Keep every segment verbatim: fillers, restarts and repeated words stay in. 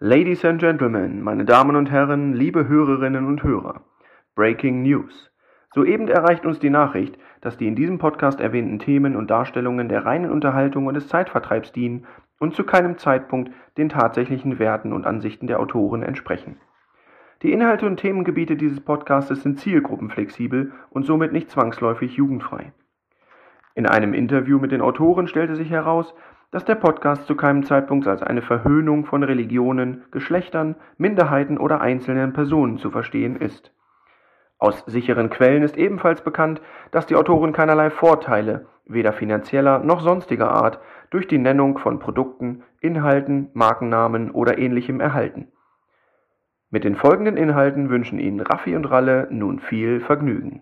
Ladies and Gentlemen, meine Damen und Herren, liebe Hörerinnen und Hörer. Breaking News. Soeben erreicht uns die Nachricht, dass die in diesem Podcast erwähnten Themen und Darstellungen der reinen Unterhaltung und des Zeitvertreibs dienen und zu keinem Zeitpunkt den tatsächlichen Werten und Ansichten der Autoren entsprechen. Die Inhalte und Themengebiete dieses Podcastes sind zielgruppenflexibel und somit nicht zwangsläufig jugendfrei. In einem Interview mit den Autoren stellte sich heraus, dass der Podcast zu keinem Zeitpunkt als eine Verhöhnung von Religionen, Geschlechtern, Minderheiten oder einzelnen Personen zu verstehen ist. Aus sicheren Quellen ist ebenfalls bekannt, dass die Autoren keinerlei Vorteile, weder finanzieller noch sonstiger Art, durch die Nennung von Produkten, Inhalten, Markennamen oder Ähnlichem erhalten. Mit den folgenden Inhalten wünschen Ihnen Raffi und Ralle nun viel Vergnügen.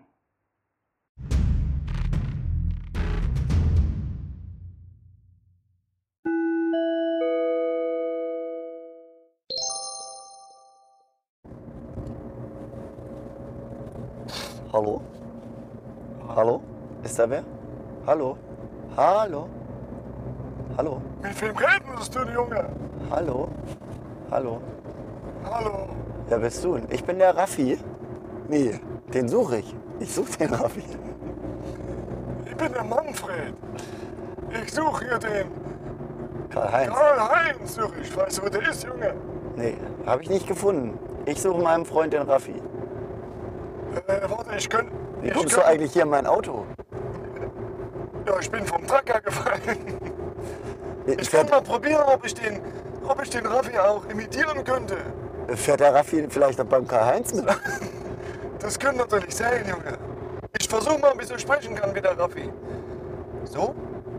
Hallo? Hallo? Ist da wer? Hallo? Hallo? Hallo? Mit wem redest du, Junge? Hallo? Hallo? Hallo? Wer bist du? Ich bin der Raffi. Nee, den suche ich. Ich suche den Raffi. Ich bin der Manfred. Ich suche hier den Karl-Heinz. Karl-Heinz. suche ich. Weißt du, wo der ist, Junge? Nee, habe ich nicht gefunden. Ich suche meinen Freund den Raffi. Äh, warte, ich könnte... Wie kommst du eigentlich hier in mein Auto? Ja, ich bin vom Trecker gefallen. Ich Fährt, kann mal probieren, ob ich den, ob ich den Raffi auch imitieren könnte. fährt der Raffi vielleicht auch beim Karl-Heinz mit? Das könnte natürlich sein, Junge. Ich versuche mal, ob ich so sprechen kann wie der Raffi. So?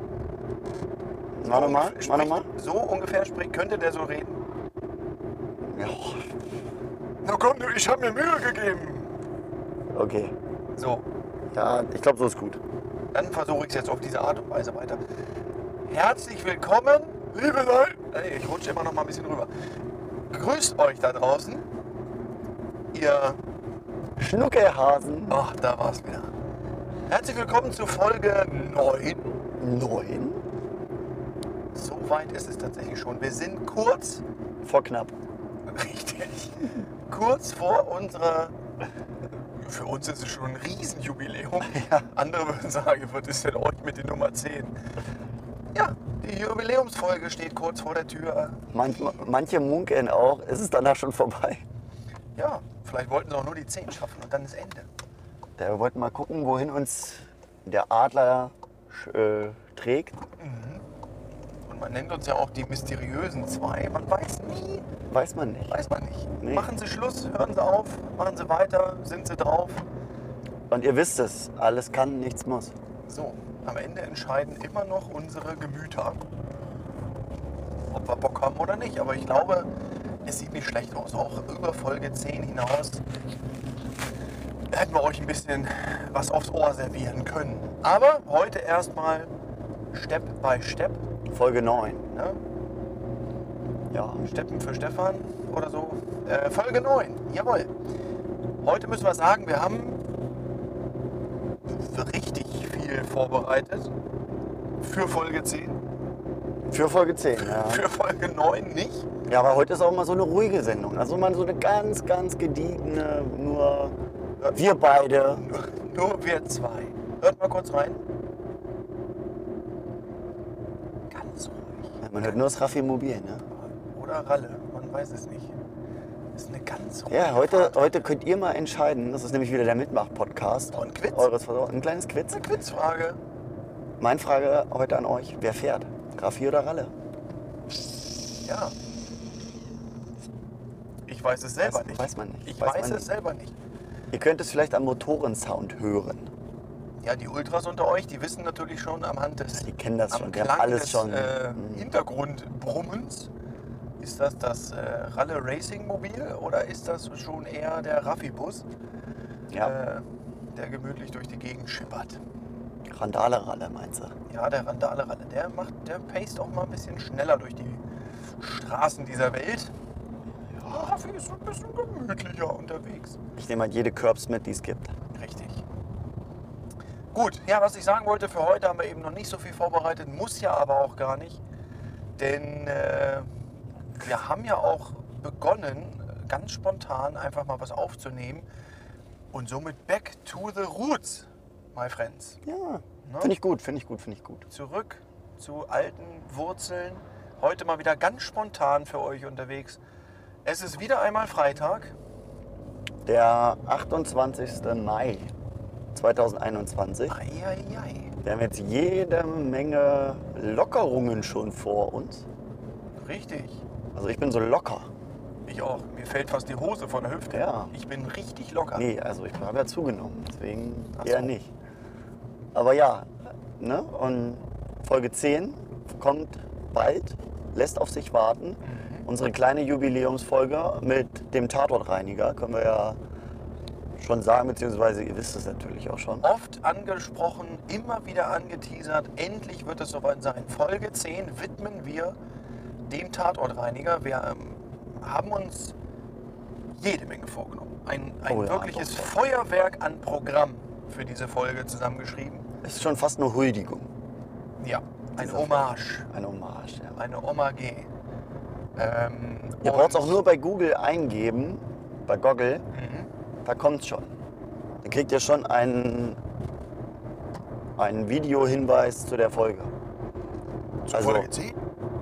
Mach nochmal, mach nochmal. So ungefähr spricht, könnte der so reden? Ja, Na komm, du, ich habe mir Mühe gegeben. okay. So, Ja, ich glaube, so ist gut. dann versuche ich es jetzt auf diese Art und Weise weiter. Herzlich willkommen, liebe Leute. Ey, ich rutsche immer noch mal ein bisschen rüber. Grüßt euch da draußen. Ihr... Schnuckelhasen. Ach, da war es wieder. Herzlich willkommen zu Folge neun. Neun? So weit ist es tatsächlich schon. Wir sind kurz, Vor knapp. richtig, kurz vor unserer... Für uns ist es schon ein Riesenjubiläum. Ja. Andere würden sagen, was ist denn euch mit der Nummer zehn? Ja, die Jubiläumsfolge steht kurz vor der Tür. Manch, manche munkeln auch, ist es danach schon vorbei. Ja, vielleicht wollten sie auch nur die zehn schaffen und dann ist Ende. Da wir wollten mal gucken, wohin uns der Adler äh, trägt. Und man nennt uns ja auch die mysteriösen zwei. Man weiß nie, Weiß man nicht. weiß man nicht. Nee. Machen sie Schluss, hören sie auf, machen sie weiter, sind sie drauf. Und ihr wisst es, alles kann, nichts muss. So, am Ende entscheiden immer noch unsere Gemüter, ob wir Bock haben oder nicht. Aber ich glaube, es sieht nicht schlecht aus. Auch über Folge zehn hinaus hätten wir euch ein bisschen was aufs Ohr servieren können. Aber heute erstmal Step by Step. Folge neun. Ne? Ja. Steppen für Stefan oder so. Äh, Folge neun, jawohl. Heute müssen wir sagen, wir haben richtig viel vorbereitet. Für Folge zehn. Für Folge zehn, ja. Für Folge neun nicht. Ja, aber heute ist auch mal so eine ruhige Sendung. Also mal so eine ganz, ganz gediegene, nur wir beide. Nur, nur wir zwei. Hört mal kurz rein. Ganz ruhig. Man hört nur das Raffi Mobil, ne? Oder Ralle, man weiß es nicht. Das ist eine ganz ruhige Ja, heute, Fahrt. heute könnt ihr mal entscheiden. Das ist nämlich wieder der Mitmach-Podcast. Oh, ein Quiz? Eures Vertrauens. Ein kleines Quiz. Eine Quizfrage. Meine Frage heute an euch: Wer fährt? Raffi oder Ralle? Ja. Ich weiß es selber Weiß- nicht. weiß man nicht. Ich Weiß weiß, man es nicht. selber nicht. Ihr könnt es vielleicht am Motorensound hören. Ja, die Ultras unter euch, die wissen natürlich schon am Hand des, Die kennen das am schon, die haben Klang alles des schon. Äh, Mhm. Hintergrundbrummens. Ist das das äh, Ralle Racing Mobil oder ist das schon eher der Raffi-Bus, Ja, äh, der gemütlich durch die Gegend schippert? Randale-Ralle meinst du? Ja, der Randale Ralle, der macht, der paced auch mal ein bisschen schneller durch die Straßen dieser Welt. Ja, Raffi ist so ein bisschen gemütlicher unterwegs. Ich nehme halt jede Curbs mit, die es gibt. Richtig. Gut, ja, was ich sagen wollte, für heute haben wir eben noch nicht so viel vorbereitet, muss ja aber auch gar nicht. Denn äh, wir haben ja auch begonnen, ganz spontan einfach mal was aufzunehmen und somit back to the roots, my friends. Ja, Ne? finde ich gut, finde ich gut, finde ich gut. Zurück zu alten Wurzeln. Heute mal wieder ganz spontan für euch unterwegs. Es ist wieder einmal Freitag. Der achtundzwanzigster Mai zweitausendeinundzwanzig. Eieiei. Wir haben jetzt jede Menge Lockerungen schon vor uns. Richtig. Also ich bin so locker. Ich auch. Mir fällt fast die Hose von der Hüfte. Ja. Ich bin richtig locker. Nee, also ich habe ja zugenommen, deswegen Ach eher so. nicht. Aber ja, ne? Und Folge zehn kommt bald, lässt auf sich warten. Mhm. Unsere kleine Jubiläumsfolge mit dem Tatortreiniger, können wir ja schon sagen, beziehungsweise ihr wisst es natürlich auch schon. Oft angesprochen, immer wieder angeteasert. Endlich wird es soweit sein. Folge zehn widmen wir dem Tatortreiniger. Wir ähm, haben uns jede Menge vorgenommen. Ein, ein Oh ja, wirkliches doch, doch. Feuerwerk an Programm für diese Folge zusammengeschrieben. Ist schon fast eine Huldigung. Ja, ein Dieser Hommage. Eine Hommage, ja. Eine Hommage. Ähm, Ihr und- braucht es auch nur bei Google eingeben, bei Goggle, Mhm. da kommt es schon. Dann kriegt ihr schon einen, einen Videohinweis zu der Folge. Zu Also- Folge zehn?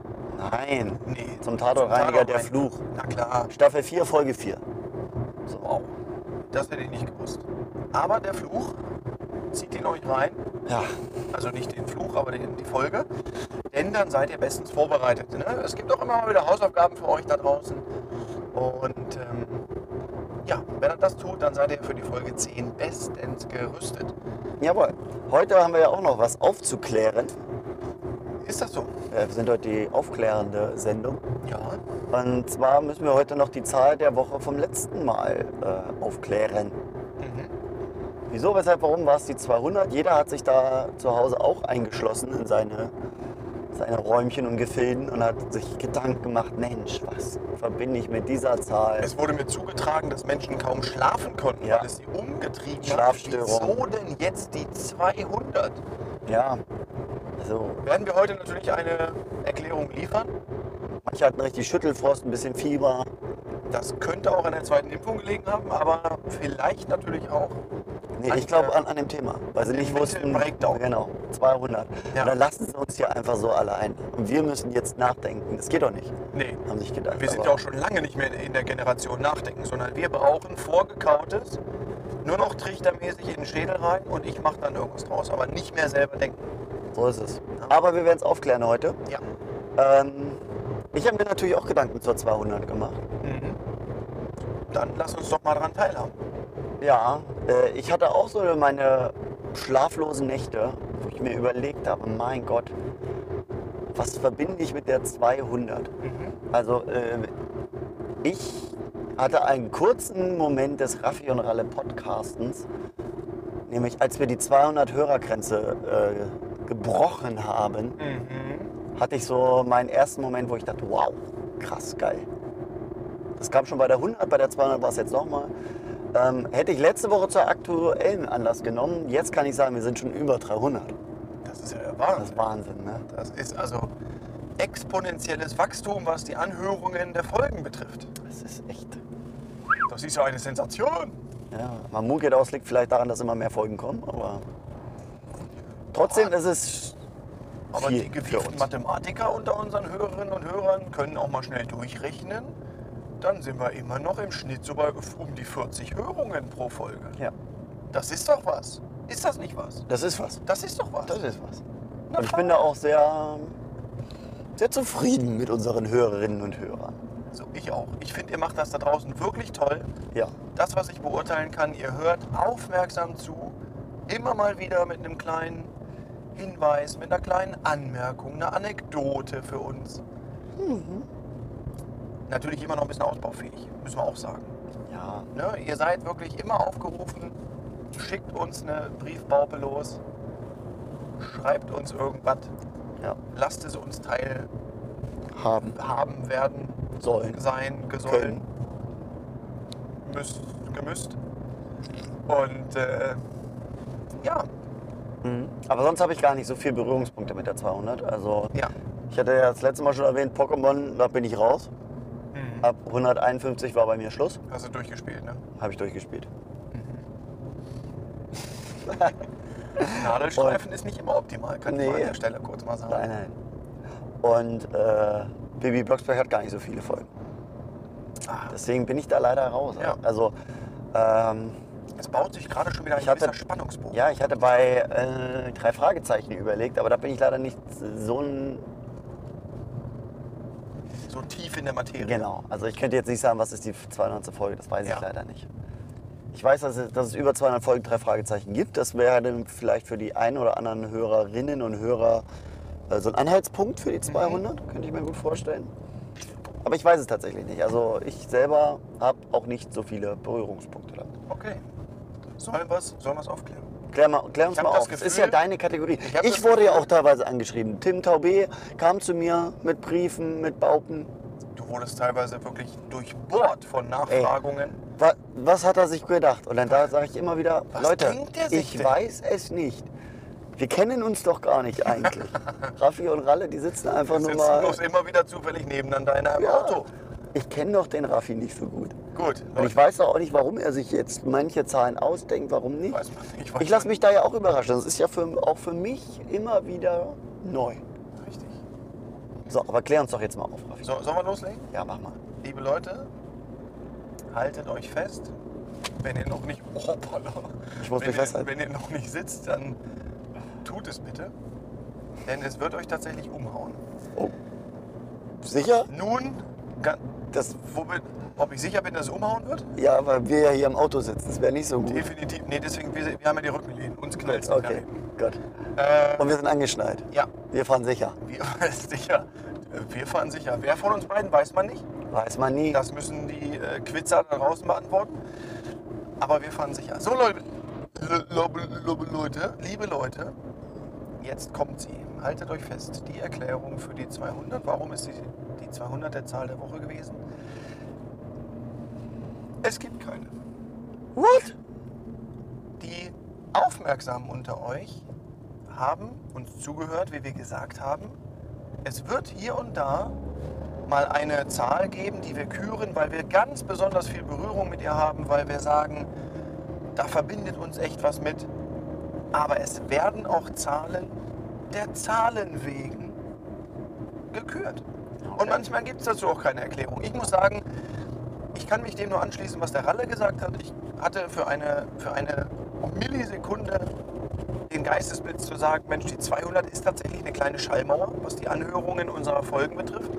Nein, Nee. zum Tatortreiniger der Tatortreiniger. Fluch. Na klar. Staffel vier, Folge vier. So. Wow. Das hätte ich nicht gewusst. Aber der Fluch, zieht ihn euch rein. Ja, Also nicht den Fluch, aber den, die Folge. Denn dann seid ihr bestens vorbereitet. Ne? Es gibt auch immer mal wieder Hausaufgaben für euch da draußen. Und ähm, ja, wenn ihr das tut, dann seid ihr für die Folge zehn bestens gerüstet. jawohl. Heute haben wir ja auch noch was aufzuklären. Ist das so? Äh, Wir sind heute die aufklärende Sendung. Ja. Und zwar müssen wir heute noch die Zahl der Woche vom letzten Mal äh, aufklären. Mhm. Wieso, weshalb, warum war es die zweihundert? Jeder hat sich da zu Hause auch eingeschlossen in seine, seine Räumchen und Gefilden und hat sich Gedanken gemacht, Mensch, was verbinde ich mit dieser Zahl? Es wurde mir zugetragen, dass Menschen kaum schlafen konnten, Ja. weil es sie umgetrieben hat. Schlafstörung. Wieso denn jetzt die zweihundert? Ja, also Werden wir heute natürlich eine Erklärung liefern. manche hatten richtig Schüttelfrost, ein bisschen Fieber. Das könnte auch an der zweiten Impfung gelegen haben, aber vielleicht natürlich auch. Nee, an ich glaube der- an, an dem Thema, weil sie an nicht dem wussten, Mental Breakdown. genau, zweihundert. Ja. Und dann lassen sie uns hier einfach so allein. Und wir müssen jetzt nachdenken. Das geht doch nicht, Nee, haben sich gedacht. wir sind Aber ja auch schon lange nicht mehr in der Generation nachdenken, sondern wir brauchen vorgekautes, nur noch trichtermäßig in den Schädel rein und ich mache dann irgendwas draus, aber nicht mehr selber denken. so ist es. Aber wir werden es aufklären heute. Ja. Ähm, ich habe mir natürlich auch Gedanken zur zweihundert gemacht. Mhm. Dann lass uns doch mal dran teilhaben. Ja, äh, ich hatte auch so meine schlaflosen Nächte, wo ich mir überlegt habe, mein Gott, was verbinde ich mit der zweihundert? Mhm. Also äh, ich hatte einen kurzen Moment des Raffi und Ralle Podcastens, nämlich als wir die zweihundert Hörergrenze äh, gebrochen haben, Mhm. hatte ich so meinen ersten Moment, wo ich dachte, wow, krass geil. Das kam schon bei der hundert, bei der zweihundert war es jetzt nochmal. Ähm, hätte ich letzte Woche zur aktuellen Anlass genommen, jetzt kann ich sagen, wir sind schon über dreihundert. Das ist ja der Das Wahnsinn. ist Wahnsinn, ne? Das ist also exponentielles Wachstum, was die Anhörungen der Folgen betrifft. Das ist echt. Das ist ja eine Sensation. Ja, man munkelt aus, liegt vielleicht daran, dass immer mehr Folgen kommen, aber trotzdem ist es Aber viel die für gewieften uns. Mathematiker unter unseren Hörerinnen und Hörern können auch mal schnell durchrechnen. Dann sind wir immer noch im Schnitt so bei um die vierzig Hörungen pro Folge. Ja, Das ist doch was. Ist das nicht was? das ist was. Das ist doch was. Das ist was. Na Und ich bin da auch sehr, sehr zufrieden mit unseren Hörerinnen und Hörern. So, ich auch. Ich finde, ihr macht das da draußen wirklich toll. Ja, Das, was ich beurteilen kann, ihr hört aufmerksam zu. Immer mal wieder mit einem kleinen Hinweis, mit einer kleinen Anmerkung, einer Anekdote für uns. Mhm. Natürlich immer noch ein bisschen ausbaufähig, müssen wir auch sagen. ja, Ne? Ihr seid wirklich immer aufgerufen, schickt uns eine Briefbaupe los, schreibt uns irgendwas, ja. lasst es uns teilhaben, Haben werden, sollen. sein, gesollen, Können. müsst, gemüsst. Und äh, ja, Mhm. Aber sonst habe ich gar nicht so viele Berührungspunkte mit der zweihundert. Also ja. ich hatte ja das letzte Mal schon erwähnt, Pokémon, da bin ich raus. Mhm. Ab hunderteinundfünfzig war bei mir Schluss. Hast du durchgespielt, ne? Habe ich durchgespielt. Nadelstreifen ist nicht immer optimal, kann Nee. ich mal an der Stelle kurz mal sagen. Nein, nein. Und äh, Bibi Blocksberg hat gar nicht so viele Folgen. Ah, Deswegen bin ich da leider raus. Ja. Also, ähm, es baut sich gerade schon wieder ein Ich hatte- gewisser Spannungsbogen. ja, ich hatte bei äh, drei Fragezeichen überlegt, aber da bin ich leider nicht so ein... So tief in der Materie. Genau. Also ich könnte jetzt nicht sagen, was ist die zweihundertste Folge, das weiß Ja. ich leider nicht. Ich weiß, dass es, dass es über zweihundert Folgen drei Fragezeichen gibt. Das wäre dann vielleicht für die einen oder anderen Hörerinnen und Hörer äh, so ein Anhaltspunkt für die zweihundert, könnte ich mir gut vorstellen. Aber ich weiß es tatsächlich nicht. Also ich selber habe auch nicht so viele Berührungspunkte damit. Okay. Sollen wir es sollen wir's aufklären? Klär, mal, klär uns Ich hab mal das auf. Das Gefühl- ist ja deine Kategorie. Ich hab Ich das wurde ja Gefühl- auch teilweise angeschrieben. Tim Taubé kam zu mir mit Briefen, mit Bauten. Du wurdest teilweise wirklich durchbohrt von Nachfragungen. Was, was hat er sich gedacht? Und dann da sage ich immer wieder, Was Leute, denkt er sich ich denn? weiß es nicht. Wir kennen uns doch gar nicht eigentlich. Raffi und Ralle, die sitzen einfach Wir nur sitzen mal... bloß immer wieder zufällig nebeneinander in einem Ja, Auto. ich kenne doch den Raffi nicht so gut. Gut, Und ich weiß auch nicht, warum er sich jetzt manche Zahlen ausdenkt, warum nicht. Weiß man nicht, ich weiß Ich lasse man mich da ja auch überraschen. Das ist ja für, auch für mich immer wieder neu. Richtig. So, aber klär uns doch jetzt mal auf, Raffi. So, sollen wir loslegen? Ja, mach mal. Liebe Leute, haltet euch fest. Wenn ihr noch nicht... Oh, hoppala. Ich muss wenn mich ihr, festhalten. Wenn ihr noch nicht sitzt, dann tut es bitte. Denn es wird euch tatsächlich umhauen. Oh. Sicher? Nun, ga- Das, wo bin, ob ich sicher bin, dass es umhauen wird? ja, weil wir ja hier im Auto sitzen. Das wäre nicht so gut. Definitiv. Nee, deswegen, wir, wir haben ja die Rückenlehnen. Uns knallt es Okay, gut. Äh, Und wir sind angeschnallt. ja, Wir fahren sicher. wir, sicher. Wir fahren sicher. Wer von uns beiden, weiß man nicht. Weiß man nie. Das müssen die äh, Quizzer da draußen beantworten. Aber wir fahren sicher. So, Leute, Le- Lobe- Lobe- Leute, liebe Leute, jetzt kommt sie. Haltet euch fest. Die Erklärung für die zweihundert. Warum ist die, die zweihundert der Zahl der Woche gewesen? Es gibt keine. What? Die Aufmerksamen unter euch haben uns zugehört, wie wir gesagt haben. Es wird hier und da mal eine Zahl geben, die wir küren, weil wir ganz besonders viel Berührung mit ihr haben, weil wir sagen, da verbindet uns echt was mit. Aber es werden auch Zahlen der Zahlen wegen gekürt. Und manchmal gibt es dazu auch keine Erklärung. Ich muss sagen, ich kann mich dem nur anschließen, was der Ralle gesagt hat. Ich hatte für eine, für eine Millisekunde den Geistesblitz zu sagen, Mensch, die zweihundert ist tatsächlich eine kleine Schallmauer, was die Anhörungen unserer Folgen betrifft.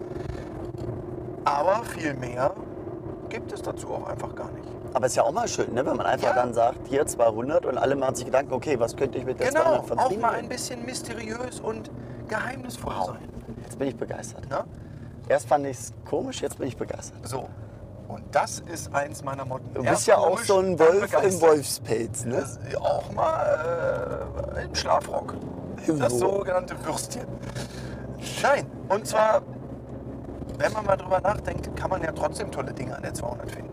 Aber viel mehr gibt es dazu auch einfach gar nicht. Aber ist ja auch mal schön, ne? Wenn man einfach Ja. dann sagt, hier zweihundert und alle machen sich Gedanken, okay, was könnte ich mit der Genau, zweihundert auch verbinden? mal ein bisschen mysteriös und geheimnisvoll Wow. sein. Jetzt bin ich begeistert. Na? Erst fand ich es komisch, jetzt bin ich begeistert. So, und das ist eins meiner Motten. Du Erst bist ja auch komisch, so ein dann Wolf im begeistert. Wolfspelz, ne? Das ist auch mal äh, im Schlafrock. Das So. sogenannte Würstchen. Nein, und zwar, wenn man mal drüber nachdenkt, kann man ja trotzdem tolle Dinge an der zweihundert finden.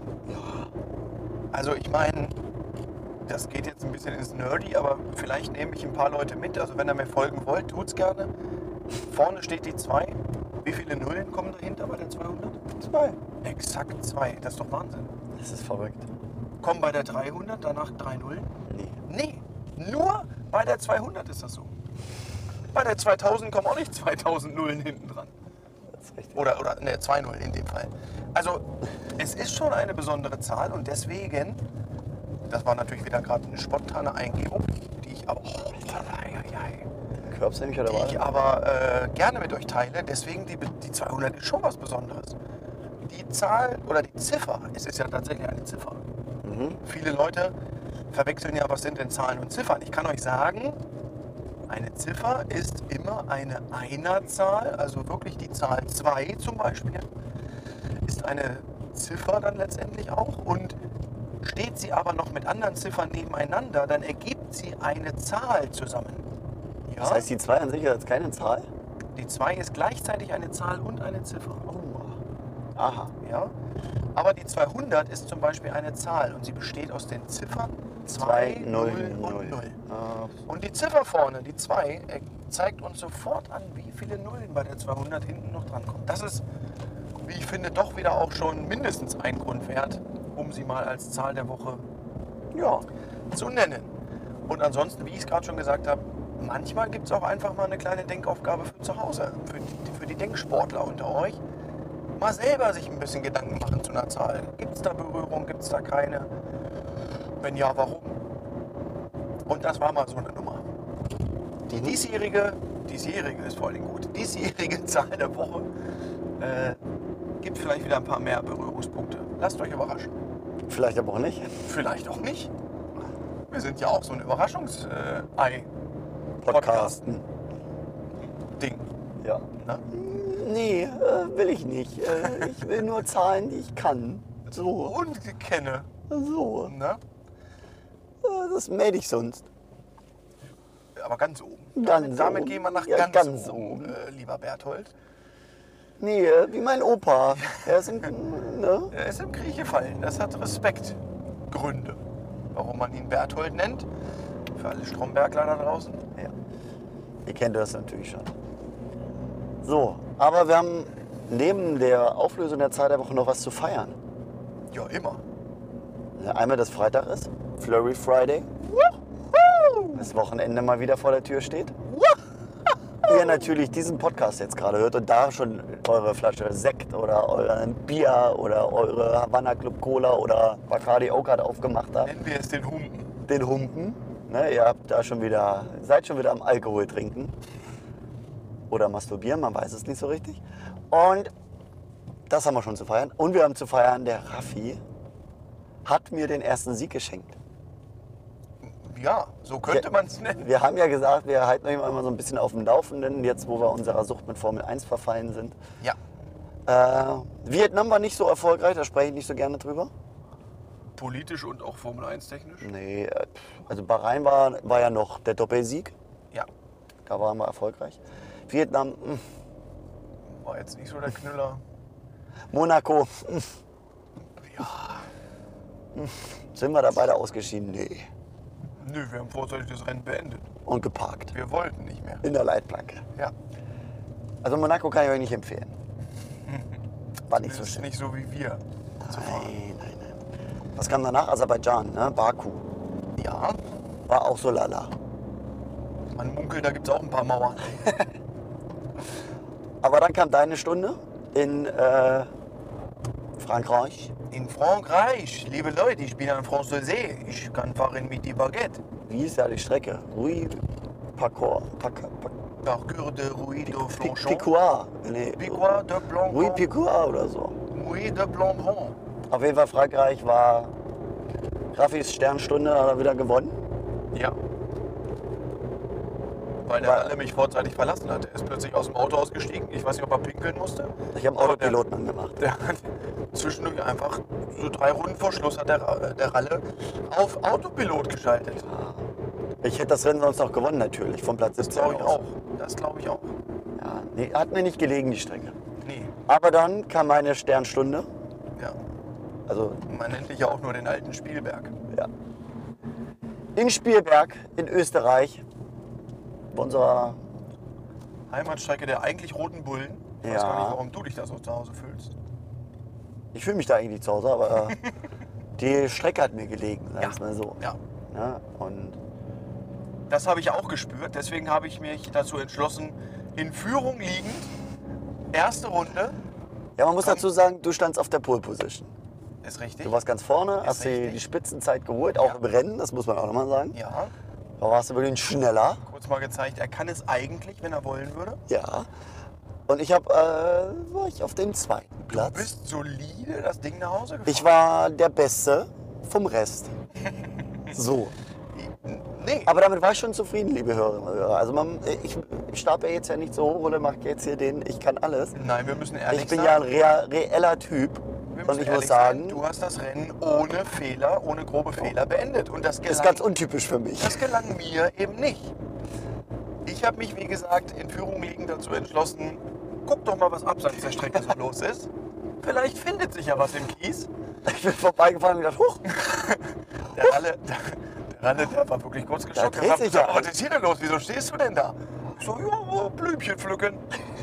Also ich meine, das geht jetzt ein bisschen ins Nerdy, aber vielleicht nehme ich ein paar Leute mit. Also wenn ihr mir folgen wollt, tut's gerne. Vorne steht die zwei. Wie viele Nullen kommen dahinter bei der zweihundert? Zwei. Exakt zwei. Das ist doch Wahnsinn. Das ist verrückt. Kommen bei der dreihundert danach drei Nullen? Nee. Nee, nur bei der zweihundert ist das so. Bei der zweitausend kommen auch nicht zweitausend Nullen hinten dran. Das ist richtig. Oder, oder ne, zwei Nullen in dem Fall. Also, es ist schon eine besondere Zahl und deswegen, das war natürlich wieder gerade eine spontane Eingebung, die ich aber, oh, ei, ei, ei, Körbst du mich oder die ich was? aber äh, gerne mit euch teile. Deswegen, die, die zweihundert ist schon was Besonderes. Die Zahl oder die Ziffer, es ist ja tatsächlich eine Ziffer. Mhm. Viele Leute verwechseln ja, was sind denn Zahlen und Ziffern. Ich kann euch sagen, eine Ziffer ist immer eine Einerzahl, also wirklich die Zahl zwei zum Beispiel, ist eine Ziffer dann letztendlich auch. Und steht sie aber noch mit anderen Ziffern nebeneinander, dann ergibt sie eine Zahl zusammen. Ja? Das heißt, die zwei an sich ist jetzt keine Zahl? Die zwei ist gleichzeitig eine Zahl und eine Ziffer. Oh. Aha. Ja? Aber die zweihundert ist zum Beispiel eine Zahl und sie besteht aus den Ziffern zwei, null und null. Ah, Und die Ziffer vorne, die zwei, äh, zeigt uns sofort an, wie viele Nullen bei der zweihundert hinten noch dran kommen. Das ist wie ich finde, doch wieder auch schon mindestens ein Grund wert, um sie mal als Zahl der Woche Ja. zu nennen. Und ansonsten, wie ich es gerade schon gesagt habe, manchmal gibt es auch einfach mal eine kleine Denkaufgabe für zu Hause, für die, für die Denksportler unter euch. Mal selber sich ein bisschen Gedanken machen zu einer Zahl. Gibt es da Berührung, gibt es da keine? Wenn ja, warum? Und das war mal so eine Nummer. Die diesjährige, diesjährige ist vor allem gut, diesjährige Zahl der Woche äh, gibt vielleicht wieder ein paar mehr Berührungspunkte. Lasst euch überraschen. Vielleicht aber auch nicht. Vielleicht auch nicht. Wir sind ja auch so ein Überraschungsei. Podcasten. Ding. Ja. Ne? Nee, äh, will ich nicht. Äh, ich will nur Zahlen, die ich kann. So. Und kenne. So. Ne? Äh, Das melde ich sonst. Aber ganz oben. Ganz damit, damit oben. gehen wir nach Ja, ganz, ganz oben, oben. Äh, lieber Berthold. Nee, äh, wie mein Opa. Er ist ein, ne? Er ist im Krieg gefallen. Das hat Respektgründe. Warum man ihn Berthold nennt. Für alle Strombergler da draußen. Ja. Ihr kennt das natürlich schon. So, aber wir haben neben der Auflösung der Zahl der Woche noch was zu feiern. Ja, immer. Einmal, dass Freitag ist, Flurry Friday. Das Wochenende mal wieder vor der Tür steht. Ihr natürlich diesen Podcast jetzt gerade hört und da schon eure Flasche Sekt oder euer Bier oder eure Havana Club Cola oder Bacardi Oak aufgemacht habt, Nennen wir es den Humpen. den Humpen. Ne, ihr habt da schon wieder, seid schon wieder am Alkohol trinken. Oder masturbieren, man weiß es nicht so richtig. Und das haben wir schon zu feiern. Und wir haben zu feiern, der Raffi hat mir den ersten Sieg geschenkt. Ja, so könnte man es nennen. Wir haben ja gesagt, wir halten euch immer so ein bisschen auf dem Laufenden, jetzt wo wir unserer Sucht mit Formel eins verfallen sind. Ja. Äh, Vietnam war nicht so erfolgreich, da spreche ich nicht so gerne drüber. Politisch und auch Formel eins technisch. Nee, äh, also Bahrain war, war ja noch der Doppelsieg, Ja. da waren wir erfolgreich. Vietnam, mh, War jetzt nicht so der Knüller. Monaco, mh, Ja. sind wir da beide ausgeschieden? Nee. Nö, wir haben vorzeitig das Rennen beendet. Und geparkt, Wir wollten nicht mehr. in der Leitplanke. Ja. Also Monaco kann ich euch nicht empfehlen. War nicht so Das ist schön. nicht so wie wir. zu fahren. Nein, nein, nein. Was kam danach? Aserbaidschan, ne? Baku. Ja, War auch so lala. man munkelt, da gibt es auch ein paar Mauern. Aber dann kam deine Stunde in äh, Frankreich. In Frankreich, liebe Leute, ich bin ein Franzose. Ich kann fahren mit die Baguette. Wie ist ja die Strecke? Rue Parcours. Pac, Pac, Parcours de Rouy de Pic, Flanchon. Picois. Nee, Picois de Rue Blanc. Picois oder so. Rouy de Blanc. Auf jeden Fall Frankreich war Raffis Sternstunde, hat er wieder gewonnen. Ja. Weil der Weil- alle mich vorzeitig verlassen hat. Er ist plötzlich aus dem Auto ausgestiegen. Ich weiß nicht, ob er pinkeln musste. Ich habe Aber der- Autopiloten angemacht. Der hat zwischendurch einfach so drei Runden vor Schluss hat der, Ra- der Ralle auf Autopilot geschaltet. Ich hätte das Rennen sonst noch gewonnen natürlich, vom Platz Das siebzehn glaube ich aus. auch. Das glaube ich auch. Ja, nee, hat mir nicht gelegen, die Strecke. Nee. Aber dann kam meine Sternstunde. Ja. Also, Man nennt dich ja auch nur den alten Spielberg. ja. In Spielberg in Österreich. Bei unserer, Heimatstrecke der eigentlich roten Bullen. Ich Ja. weiß gar nicht, warum du dich da so zu Hause fühlst. ich fühle mich da eigentlich zu Hause, aber die Strecke hat mir gelegen, sagen Ja. wir mal so. Ja. Ja, und Das habe ich auch gespürt. Deswegen habe ich mich dazu entschlossen, in Führung liegend, erste Runde, ja, man muss Komm. dazu sagen, du standst auf der Pole Position. ist richtig. Du warst ganz vorne, hast die, richtig. die Spitzenzeit geholt, auch Ja. im Rennen, das muss man auch nochmal sagen. Ja, Da warst du wirklich schneller. kurz mal gezeigt, er kann es eigentlich, wenn er wollen würde. Ja. Und ich habe, äh, war ich auf dem zweiten Du Platz. bist solide das Ding nach Hause gefahren. Ich war der Beste vom Rest. So. Nee, Aber damit war ich schon zufrieden, liebe Hörerinnen und Hörer. Also man, ich, ich stapel jetzt ja nicht so hoch oder mache jetzt hier den, ich kann alles. nein, wir müssen ehrlich Ich bin sein. ja ein rea, reeller Typ. Wir Und müssen ich muss ehrlich sein, sagen, du hast das Rennen ohne Fehler, ohne grobe Fehler beendet. Und das ist gelang, ganz untypisch für mich. das gelang mir eben nicht. Ich habe mich, wie gesagt, in Führung liegend dazu entschlossen, guck doch mal, was abseits der Strecke so los ist. Vielleicht findet sich ja was im Kies. Ich bin vorbeigefahren und gedacht, huch, Der Ralle, der, der Ralle, der war wirklich kurz geschockt. dreht Er sich sagt, ja was ist hier denn los? Wieso stehst du denn da? Ich so, ja, Blümchen pflücken. Hm?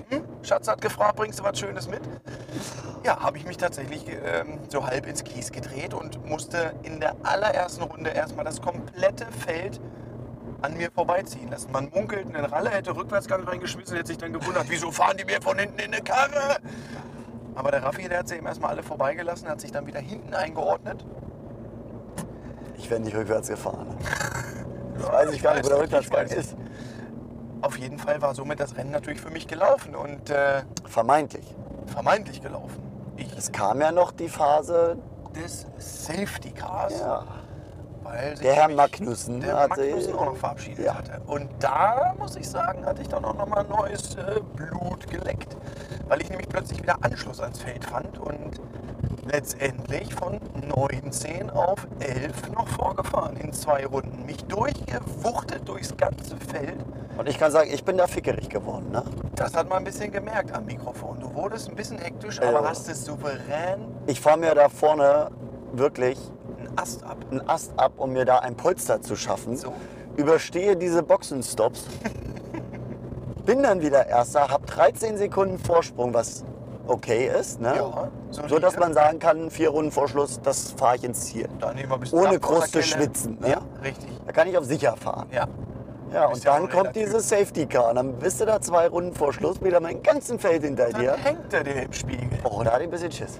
Schatz hat gefragt, bringst du was Schönes mit? Ja, habe ich mich tatsächlich ähm, so halb ins Kies gedreht und musste in der allerersten Runde erstmal das komplette Feld an mir vorbeiziehen lassen. Man munkelt, ein Ralle hätte Rückwärtsgang reingeschmissen, hätte sich dann gewundert, wieso fahren die mir von hinten in eine Karre? Aber der Raffi, der hat sie eben erstmal alle vorbeigelassen, hat sich dann wieder hinten eingeordnet. Ich wäre nicht rückwärts gefahren. Das weiß ich gar nicht, wo der Rückwärtsgang ist. Auf jeden Fall war somit das Rennen natürlich für mich gelaufen und äh, Vermeintlich. vermeintlich gelaufen. Ich Es kam ja noch die Phase, des Safety Cars, ja, weil sich der Herr nämlich Magnussen der hatte- Magnussen auch noch verabschiedet Ja. hatte. Und da, muss ich sagen, hatte ich dann auch nochmal neues äh, Blut geleckt, weil ich nämlich plötzlich wieder Anschluss ans Feld fand und letztendlich von neunzehn auf elf noch vorgefahren in zwei Runden. Mich durchgewuchtet durchs ganze Feld. und ich kann sagen, ich bin da fickerig geworden. Ne? Das hat man ein bisschen gemerkt am Mikrofon. Du wurdest ein bisschen hektisch, Ja. aber hast es souverän Ich fahre mir da vorne wirklich einen Ast ab. einen Ast ab, um mir da ein Polster zu schaffen. So. Überstehe diese Boxenstops, bin dann wieder Erster, habe dreizehn Sekunden Vorsprung, was okay ist, ne? Ja, solide. so dass man sagen kann, vier Runden vor Schluss, das fahre ich ins Ziel. Dann nehmen wir ein bisschen Ohne ab groß aus der zu Kelle. schwitzen, ne? Ja, richtig. Da kann ich auf sicher fahren. Ja. Ja, Bist und ja dann auch ein kommt Relativ. dieses Safety Car und dann bist du da zwei Runden vor Schluss wieder mit dem ganzen Feld hinter Dann dir. hängt er dir im Spiegel. Oh, da hatte ich ein bisschen Schiss.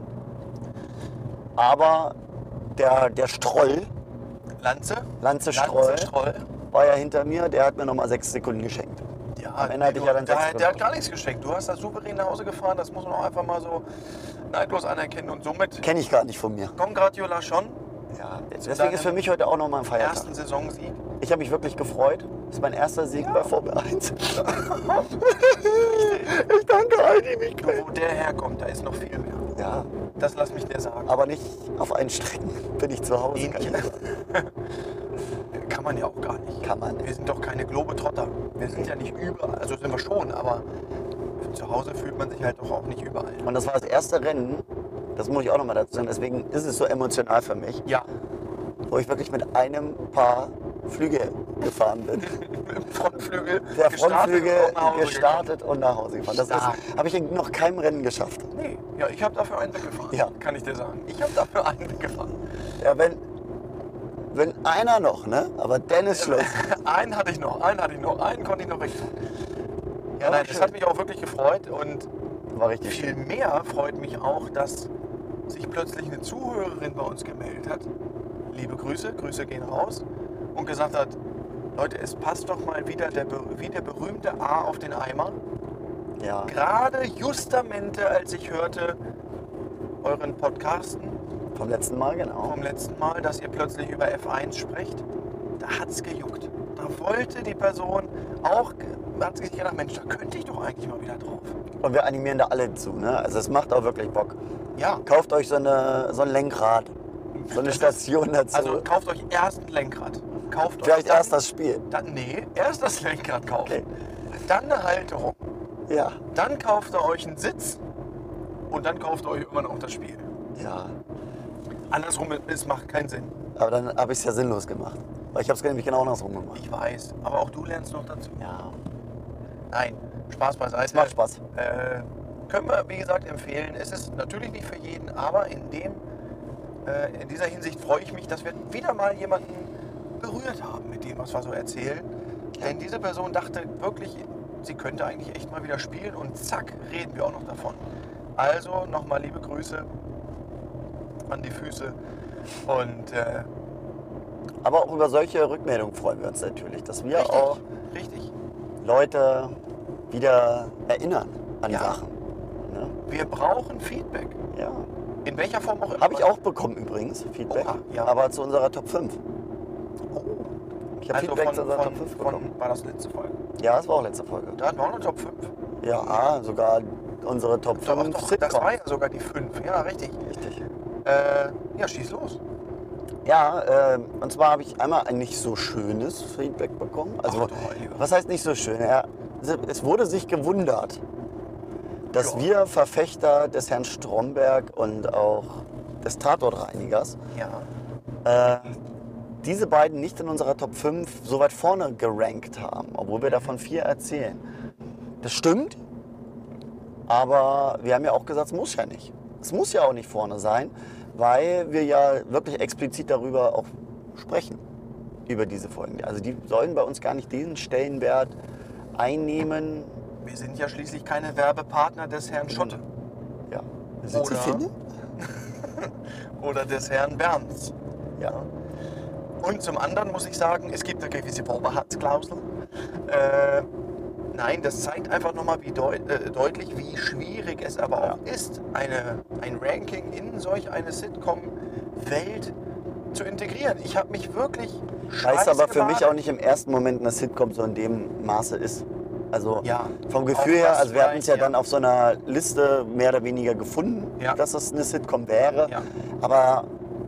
Aber der, der Stroll, Lanze? Lanze Stroll, Lanze Stroll. war ja hinter mir, der hat mir nochmal sechs Sekunden geschenkt. Ja, Am Ende hatte ich du- ja dann der, sechs der hat gemacht. gar nichts geschenkt. Du hast das souverän nach Hause gefahren. Das muss man auch einfach mal so neidlos anerkennen. Und somit Kenne ich gar nicht von mir. Congratulations. Ja, deswegen ist für mich heute auch nochmal ein Feiertag. Ersten Saisonsieg. Ich habe mich wirklich gefreut. Das ist mein erster Sieg bei Formel eins. Ich danke all die mich Wo der herkommt, da ist noch viel mehr. Ja, Das lass mich dir sagen. aber nicht auf einen Strecken. Bin ich zu Hause. Kann, ich Ähnlich. sagen. Kann man ja auch gar nicht. Kann man nicht. Wir sind doch keine Globetrotter. Wir sind ja nicht überall. Also sind wir schon, aber zu Hause fühlt man sich halt doch auch nicht überall. Und das war das erste Rennen, das muss ich auch nochmal dazu sagen, deswegen ist es so emotional für mich, Ja, wo ich wirklich mit einem Paar Flüge gefahren bin. im Frontflügel. Der gestartet Frontflügel und nach Hause gestartet und nach Hause gefahren. Das Stark. habe ich in noch keinem Rennen geschafft. gekommen. Nee, ja, ich habe dafür einen weggefahren. Ja. Kann ich dir sagen. Ich habe dafür einen weggefahren. Ja, wenn, wenn einer noch, ne? Aber dann ist Schluss. einen hatte ich noch, einen hatte ich noch, einen konnte ich noch wegfahren. Ja, Ja, nein, das schön. hat mich auch wirklich gefreut und War richtig viel schön. mehr freut mich auch, dass sich plötzlich eine Zuhörerin bei uns gemeldet hat. Liebe Grüße, Grüße gehen raus. Und gesagt hat, Leute, es passt doch mal wieder der, Be- wie der berühmte A auf den Eimer. Ja. Gerade justamente, als ich hörte euren Podcasten Vom letzten Mal, genau. vom letzten Mal, dass ihr plötzlich über F eins sprecht, da hat's gejuckt. Da wollte die Person auch, hat sich gedacht, Mensch, da könnte ich doch eigentlich mal wieder drauf. Und wir animieren da alle zu, ne? Also es macht auch wirklich Bock. Ja, Kauft euch so, eine, so ein Lenkrad, so eine Das ist- Station dazu. also kauft euch erst ein Lenkrad. Kauft euch Vielleicht dann, erst das Spiel. Dann, nee, erst das Lenkrad kaufen. Okay. Dann eine Halterung. Ja. Dann kauft ihr euch einen Sitz und dann kauft ihr euch immer noch das Spiel. Ja. Andersrum, es macht keinen Sinn. Aber dann habe ich es ja sinnlos gemacht. Weil ich habe es nämlich genau andersrum gemacht. Ich weiß, aber auch du lernst noch dazu. Ja. Nein, Spaß beiseite. Es macht Spaß. Äh, können wir, wie gesagt, empfehlen. Es ist natürlich nicht für jeden, aber in, dem, äh, in dieser Hinsicht freue ich mich, dass wir wieder mal jemanden berührt haben mit dem, was wir so erzählen. Denn diese Person dachte wirklich, sie könnte eigentlich echt mal wieder spielen und zack, reden wir auch noch davon. Also nochmal liebe Grüße an die Füße und äh, Aber auch über solche Rückmeldungen freuen wir uns natürlich, dass wir richtig, auch richtig. Leute wieder erinnern an Ja. Sachen. Ne? Wir brauchen Feedback. Ja. In welcher Form auch immer. Habe ich auch bekommen übrigens, Feedback. Oha, ja. Aber zu unserer Top fünf. Oh. Ich habe Also Feedback von, zu unserer von, Top fünf von, bekommen. war das letzte Folge? Ja, das war auch letzte Folge. Da hatten wir auch eine Top fünf. Ja, sogar unsere Top Doch, fünf doch, das Sitcoms. war ja sogar die fünf. Ja, richtig. Richtig. Äh, ja, schieß los. Ja, äh, und zwar habe ich einmal ein nicht so schönes Feedback bekommen. Also, Ach du Heiliger. was heißt nicht so schön? Ja, es wurde sich gewundert, dass Ja. wir Verfechter des Herrn Stromberg und auch des Tatortreinigers Ja. äh, diese beiden nicht in unserer Top fünf so weit vorne gerankt haben, obwohl wir davon vier erzählen. Das stimmt. Aber wir haben ja auch gesagt, es muss ja nicht. Es muss ja auch nicht vorne sein, weil wir ja wirklich explizit darüber auch sprechen, über diese Folgen. Also die sollen bei uns gar nicht diesen Stellenwert einnehmen. Wir sind ja schließlich keine Werbepartner des Herrn Schotte. Ja. Sind Sie Oder- Finne? Oder des Herrn Berns. Ja. Und zum anderen muss ich sagen, es gibt eine gewisse Vorbehaltsklausel. Äh, nein, das zeigt einfach nochmal wie deut äh, deutlich, wie schwierig es aber Ja. auch ist, eine, ein Ranking in solch eine Sitcom-Welt zu integrieren. Ich habe mich wirklich Heißt aber für mich schweißgebadet- auch nicht im ersten Moment eine Sitcom so in dem Maße ist. Also Ja, vom Gefühl auch her, das also wir hatten es ja vielleicht, dann ja. auf so einer Liste mehr oder weniger gefunden, Ja. dass es eine Sitcom wäre. Ja. Aber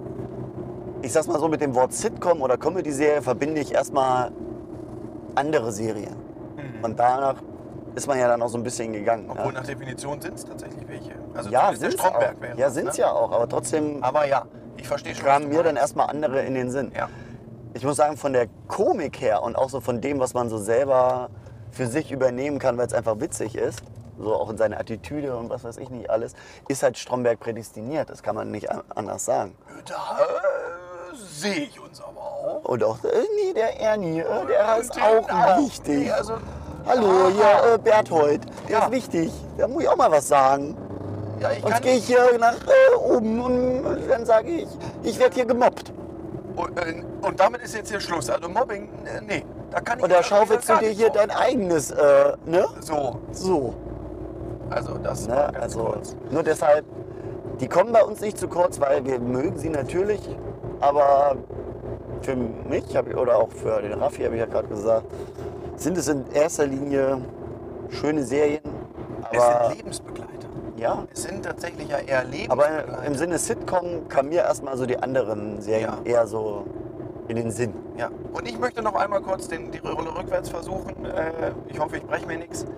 ich sag's mal so, mit dem Wort Sitcom oder Comedy-Serie verbinde ich erstmal andere Serien. Mhm. Und danach ist man ja dann auch so ein bisschen gegangen. Obwohl Ja, nach Definition sind es tatsächlich welche. Also ja zumindest der sind's auch. Stromberg wäre Ja, es, sind's ne? ja auch. Aber trotzdem Aber ja, ich verstehe schon. was kamen du mir dann meinst. erstmal andere in den Sinn. Ja. Ich muss sagen, von der Komik her und auch so von dem, was man so selber für sich übernehmen kann, weil es einfach witzig ist, so auch in seiner Attitüde und was weiß ich nicht alles, ist halt Stromberg prädestiniert. Das kann man nicht an- anders sagen. Da äh, sehe ich uns aber auch. Und auch, äh, nee, der Ernie, äh, der ist Den auch wichtig. Nee, also, Hallo, Aha. hier, äh, Berthold, der Ja. ist wichtig. Da muss ich auch mal was sagen. ja, ich Sonst kann gehe ich hier nach äh, oben und dann sage ich, ich werde hier gemobbt. Und, äh, und damit ist jetzt hier Schluss. Also Mobbing, äh, nee, da kann ich Und da also schaufelst du gar dir nicht hier so. dein eigenes, äh, ne? So, So. also das war Ne? ganz Also kurz. nur deshalb, die kommen bei uns nicht zu kurz, weil wir mögen sie natürlich, aber für mich hab ich, oder auch für den Raffi, habe ich ja gerade gesagt, sind es in erster Linie schöne Serien, Es aber sind Lebensbegleiter. ja. Es sind tatsächlich ja eher Aber Lebensbegleiter. im Sinne Sitcom kamen mir erstmal so die anderen Serien Ja. eher so in den Sinn. Ja, und ich möchte noch einmal kurz den, die Rolle rückwärts versuchen. Äh, ich hoffe, ich breche mir nichts.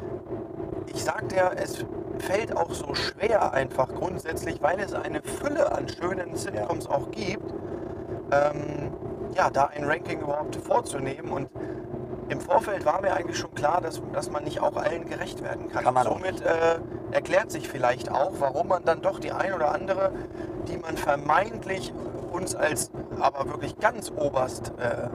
Ich sagte ja, es fällt auch so schwer einfach grundsätzlich, weil es eine Fülle an schönen Sitcoms auch gibt, ähm, ja, da ein Ranking überhaupt vorzunehmen. Und im Vorfeld war mir eigentlich schon klar, dass, dass man nicht auch allen gerecht werden kann. Kann man auch Somit äh, erklärt sich vielleicht auch, warum man dann doch die ein oder andere, die man vermeintlich uns als aber wirklich ganz oberst, äh,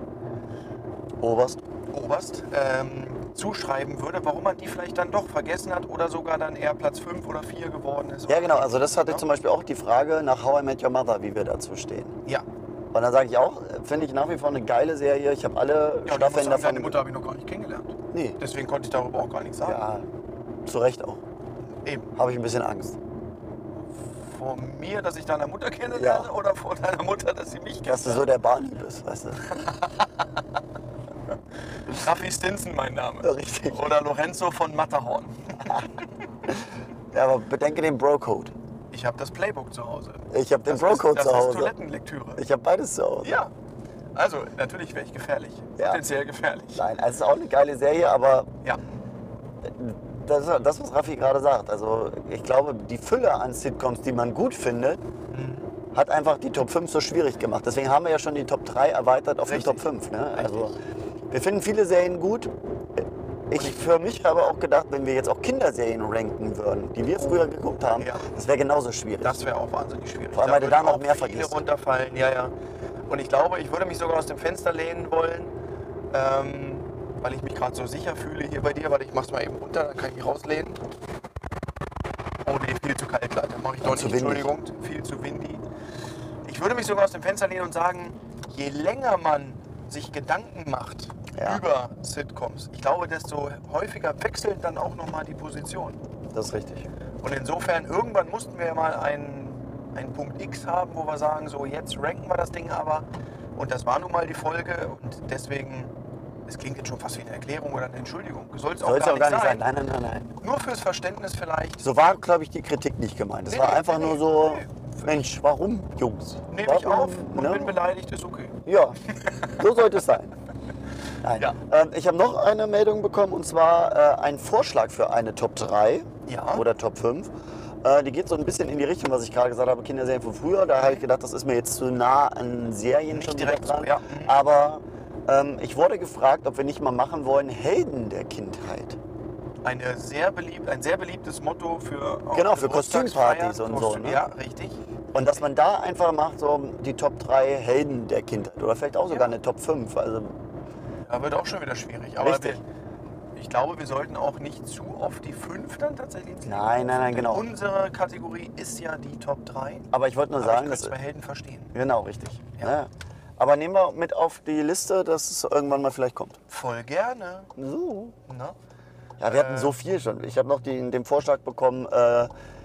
Oberst. oberst ähm, zuschreiben würde, warum man die vielleicht dann doch vergessen hat oder sogar dann eher Platz fünf oder vier geworden ist. Ja genau, also das hatte Ja. zum Beispiel auch die Frage nach How I Met Your Mother, wie wir dazu stehen. Ja, Und dann sage ich auch, finde ich nach wie vor eine geile Serie. Ich habe alle ja und ich muss Staffeln sagen, davon. deine Mutter habe ich noch gar nicht kennengelernt. Nee. Deswegen konnte ich darüber auch gar nichts sagen. Ja, zu Recht auch. Eben. Habe ich ein bisschen Angst. Vor mir, dass ich deine Mutter kennenlerne Ja. oder vor deiner Mutter, dass sie mich kennt? Dass du so der Barney bist, weißt du? Raffi Stinson mein Name. Ja, richtig. Oder Lorenzo von Matterhorn. Ja, aber bedenke den Bro-Code. Ich habe das Playbook zu Hause. Ich habe den Das Bro-Code ist, zu das ist Hause. Toilettenlektüre. Ich habe beides zu Hause. Ja. Also, natürlich wäre ich gefährlich. Ja. Potenziell gefährlich. Nein, also es ist auch eine geile Serie, aber Ja. das ist das, was Raffi gerade sagt. Also ich glaube, die Fülle an Sitcoms, die man gut findet, hat einfach die Top fünf so schwierig gemacht. Deswegen haben wir ja schon die Top drei erweitert auf Richtig. die Top fünf. Ne? Richtig. Also wir finden viele Serien gut. Ich für mich habe auch gedacht, wenn wir jetzt auch Kinderserien ranken würden, die wir früher geguckt haben, Ja. das wäre genauso schwierig. Das wäre auch wahnsinnig schwierig. Vor allem, weil du da würden noch auch mehr viele vergisst. runterfallen, ja, ja. Und ich glaube, ich würde mich sogar aus dem Fenster lehnen wollen, ähm, weil ich mich gerade so sicher fühle hier bei dir. Warte, ich mach's mal eben runter, dann kann ich mich rauslehnen. Oh nee, viel zu kalt, Leute. Mach ich doch zu nicht, windig. Entschuldigung. Viel zu windy. Ich würde mich sogar aus dem Fenster lehnen und sagen, je länger man sich Gedanken macht Ja. über Sitcoms, ich glaube, desto häufiger wechseln dann auch nochmal die Position. Das ist richtig. Und insofern, irgendwann mussten wir ja mal einen, einen Punkt X haben, wo wir sagen, so jetzt ranken wir das Ding aber. Und das war nun mal die Folge und deswegen, es klingt jetzt schon fast wie eine Erklärung oder eine Entschuldigung. Soll es auch, Soll es gar auch gar nicht sein. sein. Nein, nein, nein, nein. Nur fürs Verständnis vielleicht. So war, glaube ich, die Kritik nicht gemeint. Es Nee, war nee, einfach nee, nur so, nee. Mensch, warum, Jungs? Nehme ich Warum, auf und ne? bin beleidigt, ist okay. Ja, so sollte es sein. Nein. Ja. Ähm, ich habe noch eine Meldung bekommen und zwar äh, einen Vorschlag für eine Top drei Ja. oder Top fünf. Äh, die geht so ein bisschen in die Richtung, was ich gerade gesagt habe, Kinderserien von früher. Da habe ich gedacht, das ist mir jetzt zu nah an Serien Nicht schon direkt wieder so, dran. ja. Mhm. Aber ähm, ich wurde gefragt, ob wir nicht mal machen wollen Helden der Kindheit. eine sehr beliebt, ein sehr beliebtes Motto für auch Genau, für Geburtstagsfeiern, Kostümpartys und so, Kostüm- ne? Ja, richtig. Und dass man da einfach macht, so die Top drei Helden der Kindheit. Oder vielleicht auch sogar Ja. eine Top fünf. Also, Da wird auch schon wieder schwierig. Aber Richtig. wir, ich glaube, wir sollten auch nicht zu oft die fünf dann tatsächlich ins Leben Nein, nein, rufen, nein, denn genau. Unsere Kategorie ist ja die Top drei. aber ich wollte nur Aber sagen, ich dass. könnte es bei Helden verstehen. Genau, richtig. Ja. Ja. Aber nehmen wir mit auf die Liste, dass es irgendwann mal vielleicht kommt. Voll gerne. So. Ne? Ja, wir hatten Äh. so viel schon. Ich habe noch den, den Vorschlag bekommen, äh,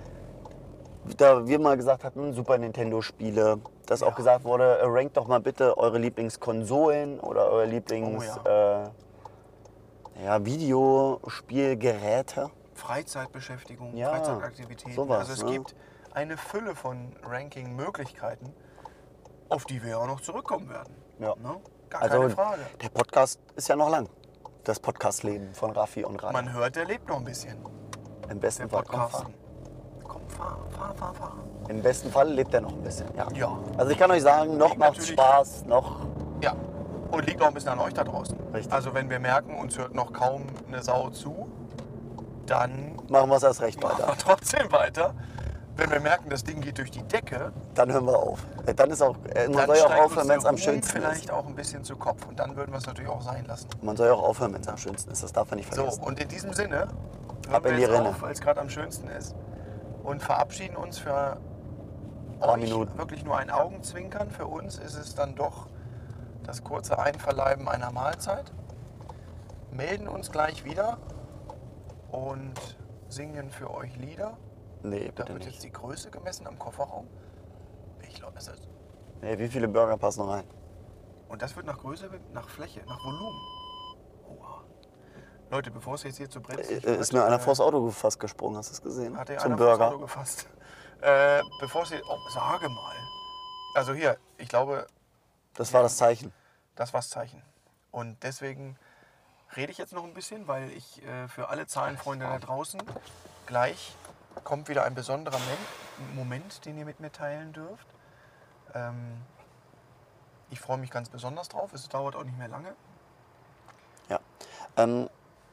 da wir mal gesagt hatten, Super Nintendo-Spiele, dass Ja. auch gesagt wurde, äh, rankt doch mal bitte eure Lieblingskonsolen oder eure Lieblings Oh äh, ja, Videospielgeräte. Freizeitbeschäftigung, Ja, Freizeitaktivitäten. sowas, also es ne? gibt eine Fülle von Ranking-Möglichkeiten, auf die wir ja auch noch zurückkommen werden. Ja. Ne? Gar Also keine Frage. der Podcast ist ja noch lang. Das Podcast-Leben von Raffi und Rani. Man hört, der lebt noch ein bisschen. Im besten Der Fall komm, fahr. Podcasten. Komm, fahr, fahr, fahr, fahr. Im besten Fall lebt er noch ein bisschen. Ja. Ja. Also ich kann euch sagen, noch Liegt macht's natürlich- Spaß, noch. Ja. Und liegt auch ein bisschen an euch da draußen. Richtig. Also wenn wir merken, uns hört noch kaum eine Sau zu, dann Machen wir es erst recht machen weiter. wir trotzdem weiter. Wenn wir merken, das Ding geht durch die Decke, Dann hören wir auf. Äh, Dann ist auch, äh, man dann soll ja auch steigt uns aufhören, der wenn es am Ruhm schönsten vielleicht ist. auch ein bisschen zu Kopf. Und dann würden wir es natürlich auch sein lassen. Man soll ja auch aufhören, wenn es am schönsten ist. Das darf man nicht So, vergessen. und in diesem Sinne Ab hören wir in die jetzt Rinne. auf, weil es gerade am schönsten ist. Und verabschieden uns für Paar euch Minuten. wirklich nur ein Augenzwinkern. Für uns ist es dann doch das kurze Einverleiben einer Mahlzeit. Melden uns gleich wieder und singen für euch Lieder. Nee, Da bitte wird jetzt nicht. die Größe gemessen am Kofferraum. Ich glaube, das ist. Nee, wie viele Burger passen rein? Und das wird nach Größe, nach Fläche, nach Volumen. Oha. Leute, bevor es jetzt hier zu brenzlig Äh, Ist mir einer vors Auto fast gesprungen, hast du es gesehen? Hat er Zum einer vors Burger. Auto gefasst. Äh, bevor es jetzt. Oh, sage mal. Also hier, ich glaube, Das war das Zeichen. das war das Zeichen. Und deswegen rede ich jetzt noch ein bisschen, weil ich äh, für alle Zahlenfreunde da draußen gleich kommt wieder ein besonderer Men Moment, den ihr mit mir teilen dürft. Ähm, ich freue mich ganz besonders drauf. Es dauert auch nicht mehr lange. Ja. Ähm,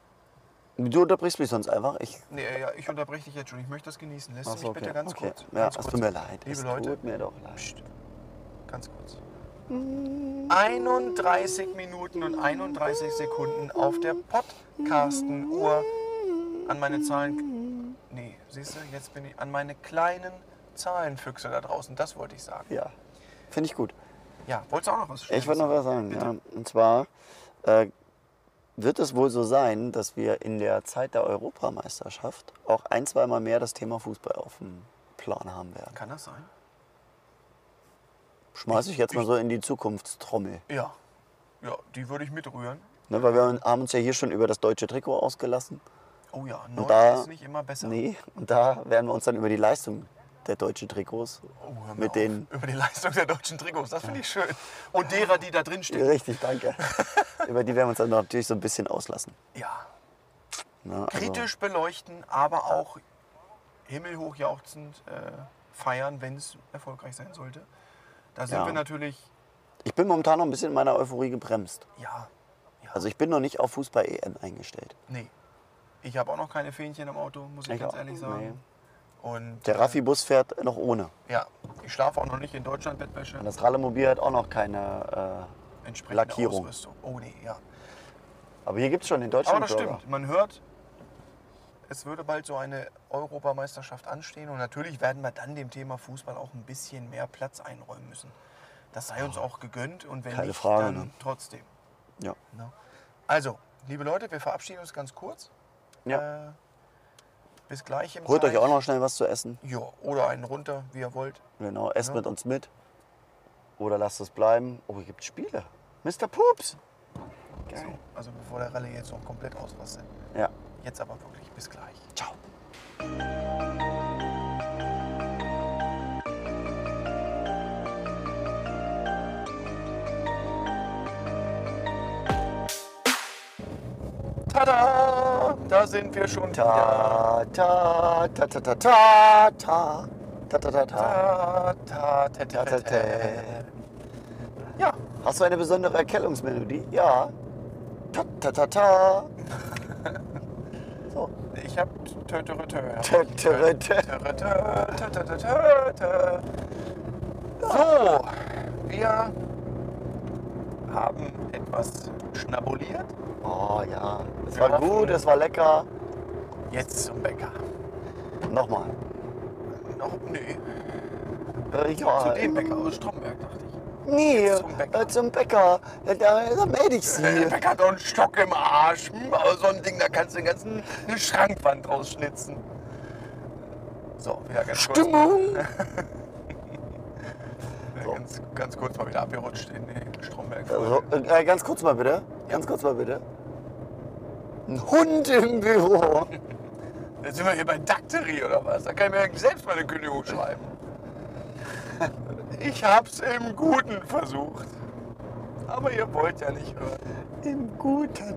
du unterbrichst mich sonst einfach. Ich, Nee, ja, ich unterbreche dich jetzt schon. Ich möchte das genießen. Lässt Ach du so, mich bitte okay. ganz okay. kurz? Ja, ganz es kurz. tut mir leid. Liebe es Leute, tut mir doch leid. Psst. Ganz kurz. einunddreißig Minuten und einunddreißig Sekunden auf der Podcasten-Uhr an meine Zahlen. Nee, siehst du, jetzt bin ich an meine kleinen Zahlenfüchse da draußen. Das wollte ich sagen. Ja, finde ich gut. Ja, wolltest du auch noch was Ich wollte noch was sagen. Bitte. Ja. Und zwar äh, wird es wohl so sein, dass wir in der Zeit der Europameisterschaft auch ein, zweimal mehr das Thema Fußball auf dem Plan haben werden. Kann das sein? Schmeiße ich jetzt mal so in die Zukunftstrommel. Ja. Ja, die würde ich mitrühren. Ne, weil wir haben uns ja hier schon über das deutsche Trikot ausgelassen. Oh ja, neu da- ist nicht immer besser. Nee, und da werden wir uns dann über die Leistung der deutschen Trikots Oh, hör mir mit auf. den... Über die Leistung der deutschen Trikots, das finde ich schön. Und derer, die da drin stehen. Richtig, danke. über die werden wir uns dann natürlich so ein bisschen auslassen. Ja. Ne, also, Kritisch beleuchten, aber auch himmelhoch jauchzend äh, feiern, wenn es erfolgreich sein sollte. Da sind Ja. wir natürlich, ich bin momentan noch ein bisschen in meiner Euphorie gebremst. ja, ja, Also ich bin noch nicht auf Fußball-E M eingestellt. nee. Ich habe auch noch keine Fähnchen im Auto, muss ich, Ich ganz auch, ehrlich sagen. nee. Und Der Raffi-Bus fährt noch ohne. äh, ja, ich schlafe auch noch nicht in Deutschland Bettwäsche. Und das Rallemobil hat auch noch keine... Äh, Entsprechende Lackierung. Ausrüstung. Oh nee, ja. aber hier gibt es schon den Aber Deutschland das stimmt, man hört, es würde bald so eine Europameisterschaft anstehen und natürlich werden wir dann dem Thema Fußball auch ein bisschen mehr Platz einräumen müssen. Das sei uns auch gegönnt und wenn Keine nicht, Frage, dann ne? trotzdem. Ja. Ne? Also, liebe Leute, wir verabschieden uns ganz kurz. Ja. Äh, bis gleich im Holt euch Teich. auch noch schnell was zu essen. Ja, oder einen runter, wie ihr wollt. Genau, esst Ja. mit uns mit. Oder lasst es bleiben. Oh, hier gibt es Spiele. Mister Pups. So, Geil. also bevor der Ralle jetzt noch komplett ausrastet. Ja. Jetzt aber wirklich, bis gleich. Ciao. Tada! Da sind wir schon wieder. Ta, ta, ta, ta, ta, ta, ta. Ta, ta, ta, ta. Ta, ta, ta, ta, ta, ta. Ja, Hast du eine besondere Erkennungsmelodie? Ja. Ta, ta, ta, ta. So. ich hab Tötötötö. So, wir haben etwas schnabuliert. Oh ja, es Wir war hoffen- gut, es war lecker. Jetzt zum Bäcker. Nochmal. Noch, nee, Äh, ja, zu dem Bäcker aus Stromberg, dachte ich. Nee, Jetzt zum Bäcker. äh, zum Bäcker. Da, da, da melde ich Der Sie. Bäcker hat doch einen Stock im Arsch. Hm, aber so ein Ding, da kannst du den ganzen eine Schrankwand rausschnitzen. So, wieder ganz kurz. Stimmung. Ja, ganz, ganz kurz mal wieder abgerutscht in die Stromberg. Also, äh, ganz kurz mal bitte. Ganz kurz mal bitte. Ein Hund im Büro. Jetzt sind wir hier bei Dakterie oder was? Da kann ich mir selbst mal eine Kündigung schreiben. Ich hab's im Guten versucht. Aber ihr wollt ja nicht hören. Im Guten.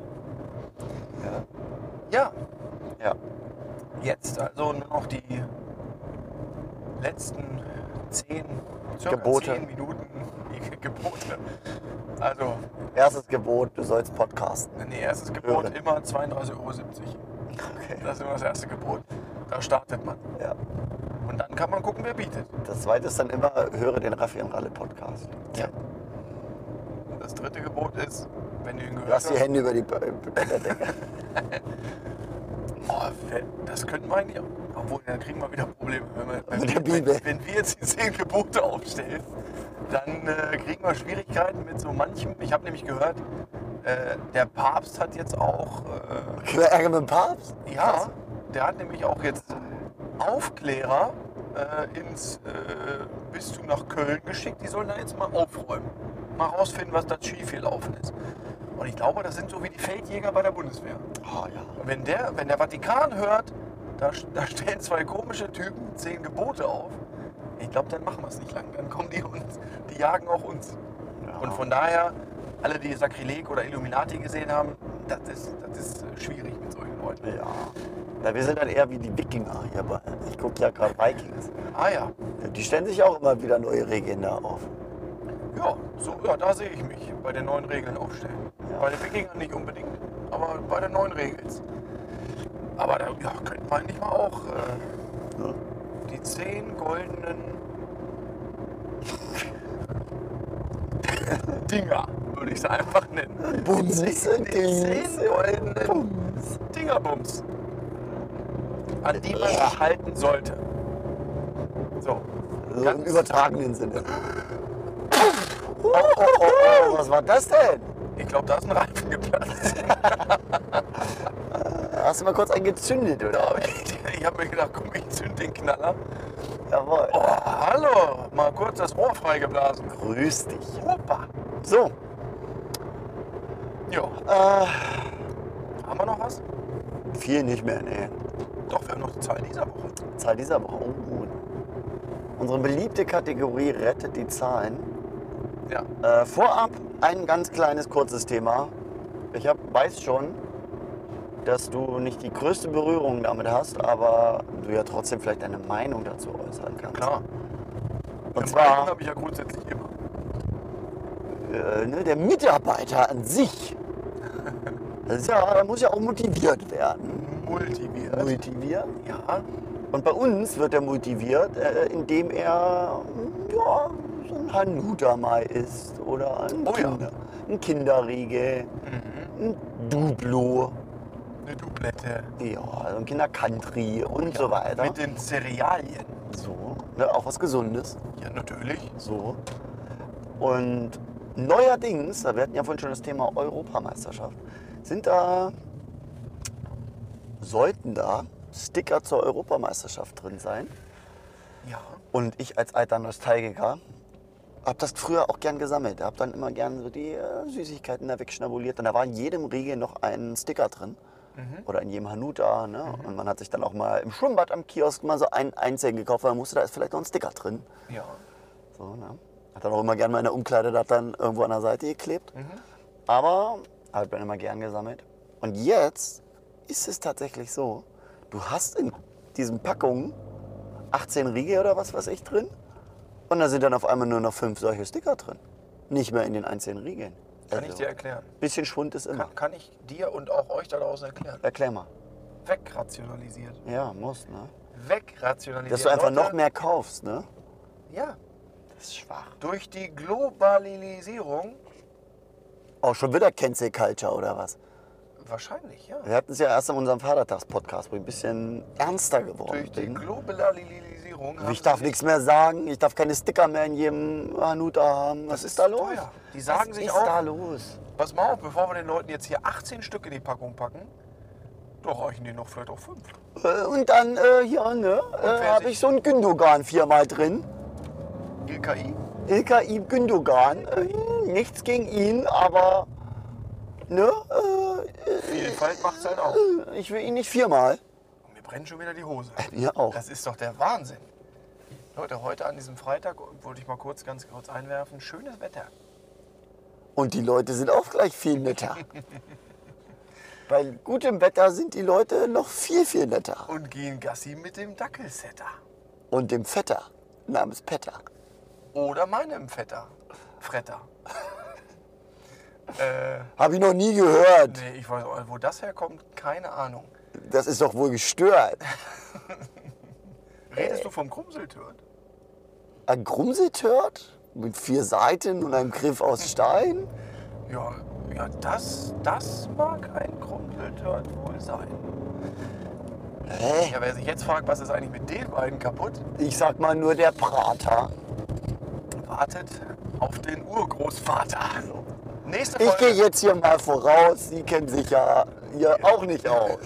Ja, Ja. jetzt also nur noch die letzten zehn, circa Gebote. zehn Minuten. Die Gebote. Also, Erstes Gebot, du sollst podcasten. nee, erstes Gebot Hören. immer zweiunddreißig Euro siebzig. Okay. Das ist immer das erste Gebot. Da startet man. Ja. Und dann kann man gucken, wer bietet. Das zweite ist dann immer, höre den Raffi und Ralle Podcast. Ja. Und das dritte Gebot ist, wenn du ihn gehört Lass die hast, Hände über die Be- Be- Bettdecke. oh, das könnten wir eigentlich auch. Obwohl, dann kriegen wir wieder Probleme. Wenn wir, wenn, Mit der wir- Bibel. wenn, wenn wir jetzt die zehn Gebote aufstellen, dann äh, kriegen wir Schwierigkeiten mit so manchem. Ich habe nämlich gehört, äh, der Papst hat jetzt auch, äh, Kriegen wir Ärger mit dem Papst? ja, der hat nämlich auch jetzt Aufklärer äh, ins äh, Bistum nach Köln geschickt. Die sollen da jetzt mal aufräumen. Mal rausfinden, was da schiefgelaufen ist. Und ich glaube, das sind so wie die Feldjäger bei der Bundeswehr. Oh ja. Wenn der, wenn der Vatikan hört, da, da stellen zwei komische Typen zehn Gebote auf, ich glaube, dann machen wir es nicht lang. Dann kommen die und die jagen auch uns. Ja. Und von daher, alle, die Sakrileg oder Illuminati gesehen haben, das ist, das ist äh, schwierig mit solchen Leuten. Ja. Ja, wir sind dann eher wie die Wikinger hier bei. Ich gucke ja gerade Vikings. Ah ja, Die stellen sich auch immer wieder neue Regeln da auf. ja, so, ja, da sehe ich mich bei den neuen Regeln aufstellen. Ja. Bei den Wikingern nicht unbedingt, aber bei den neuen Regeln. Aber da ja, könnten wir eigentlich mal auch äh, Ne? die zehn goldenen Dinger, würde ich sie einfach nennen. Bums. Die zehn, die zehn goldenen Dingerbums, an die man sich halten sollte. So, So im ganz- übertragenen Sinne. Oh, oh, oh, oh, was war das denn? ich glaube, da ist ein Reifen geplatzt. Hast du mal kurz einen gezündet, oder? Aber ich ich habe mir gedacht, komm, ich zünd den Knaller. Jawohl. Oh, hallo, mal kurz das Rohr freigeblasen. Grüß dich. Opa. So, Ja, äh, haben wir noch was? viel nicht mehr, nee. Doch, wir haben noch die Zahl dieser Woche. Zahl dieser Woche. Oh, gut. Unsere beliebte Kategorie rettet die Zahlen. Ja, Äh, vorab ein ganz kleines, kurzes Thema. Ich hab, weiß schon, dass du nicht die größte Berührung damit hast, aber du ja trotzdem vielleicht deine Meinung dazu äußern kannst. klar. Und Eine zwar Meinung habe ich ja grundsätzlich immer. äh, ne, der Mitarbeiter an sich. Das ist ja, muss ja auch motiviert werden. Multiviert. Motiviert. Ja, Und bei uns wird er motiviert, äh, indem er mm, ja, so ein Hanuta mal isst oder ein, Oh ja. Kinder, ein Kinderriegel, ein Duplo, eine Dublette. ja, ein Kindercountry und so weiter. Mit den Cerealien. So, ne, auch was Gesundes. Ja, natürlich. So. Und neuerdings, wir hatten ja vorhin schon das Thema Europameisterschaft, sind da, sollten da Sticker zur Europameisterschaft drin sein. Ja. Und ich als alter Nostalgiker habe das früher auch gern gesammelt. Habe dann immer gern so die äh, Süßigkeiten da wegschnabuliert. Und da war in jedem Riegel noch ein Sticker drin. Oder in jedem Hanuta. Ne? Und man hat sich dann auch mal im Schwimmbad am Kiosk mal so einen einzelnen gekauft, weil man wusste, da ist vielleicht noch ein Sticker drin. Ja. So, ne? Hat dann auch immer gern mal in der Umkleide das dann irgendwo an der Seite geklebt. Aber habe dann immer gern gesammelt. Und jetzt ist es tatsächlich so, du hast in diesen Packungen achtzehn Riegel oder was weiß ich drin. Und da sind dann auf einmal nur noch fünf solche Sticker drin. Nicht mehr in den einzelnen Riegeln. Kann ich Also, dir erklären. bisschen Schwund ist immer. Kann, kann ich dir und auch euch da draußen erklären. Erklär mal. wegrationalisiert. Ja, muss, ne? Wegrationalisiert. Dass du einfach Leute, noch mehr kaufst, ne? Ja, Das ist schwach. durch die Globalisierung Auch schon wieder Cancel Culture oder was? wahrscheinlich, ja. Wir hatten es ja erst in unserem Vatertags-Podcast, wo ich ein bisschen ernster geworden Durch die bin. Globalisierung haben Ich darf sie nichts mehr sagen, ich darf keine Sticker mehr in jedem Hanuta haben. Was Das ist da ist los? teuer. Die sagen Was sich ist auch- da los? Pass mal auf, bevor wir den Leuten jetzt hier achtzehn Stück in die Packung packen, da reichen die noch vielleicht auch fünf. Äh, Und dann äh, hier, ne, äh, wer habe sich- ich so ein Gündogan viermal drin. L K I? L K I Gündogan. Äh, nichts gegen ihn, aber ne, äh, Vielfalt macht's halt auch. äh, ich will ihn nicht viermal. Und mir brennt schon wieder die Hose. Mir auch. Das ist doch der Wahnsinn. Leute, heute an diesem Freitag wollte ich mal kurz, ganz kurz einwerfen, schönes Wetter. Und die Leute sind auch gleich viel netter. Bei gutem Wetter sind die Leute noch viel, viel netter. Und gehen Gassi mit dem Dackelsetter. Und dem Vetter namens Petter. Oder meinem Vetter. Fretter. äh, Habe ich noch nie gehört. nee, ich weiß auch, wo das herkommt, keine Ahnung. Das ist doch wohl gestört. Redest du vom Krumseltört? Ein Grumseltört mit vier Seiten und einem Griff aus Stein? Ja, ja das, das mag ein Krumseltört wohl sein. Hä? Ja, wer sich jetzt fragt, was ist eigentlich mit den beiden kaputt, Ich sag mal nur der Prater. wartet auf den Urgroßvater. Nächste Ich gehe Folge. jetzt hier mal voraus. Sie kennen sich ja hier auch nicht aus.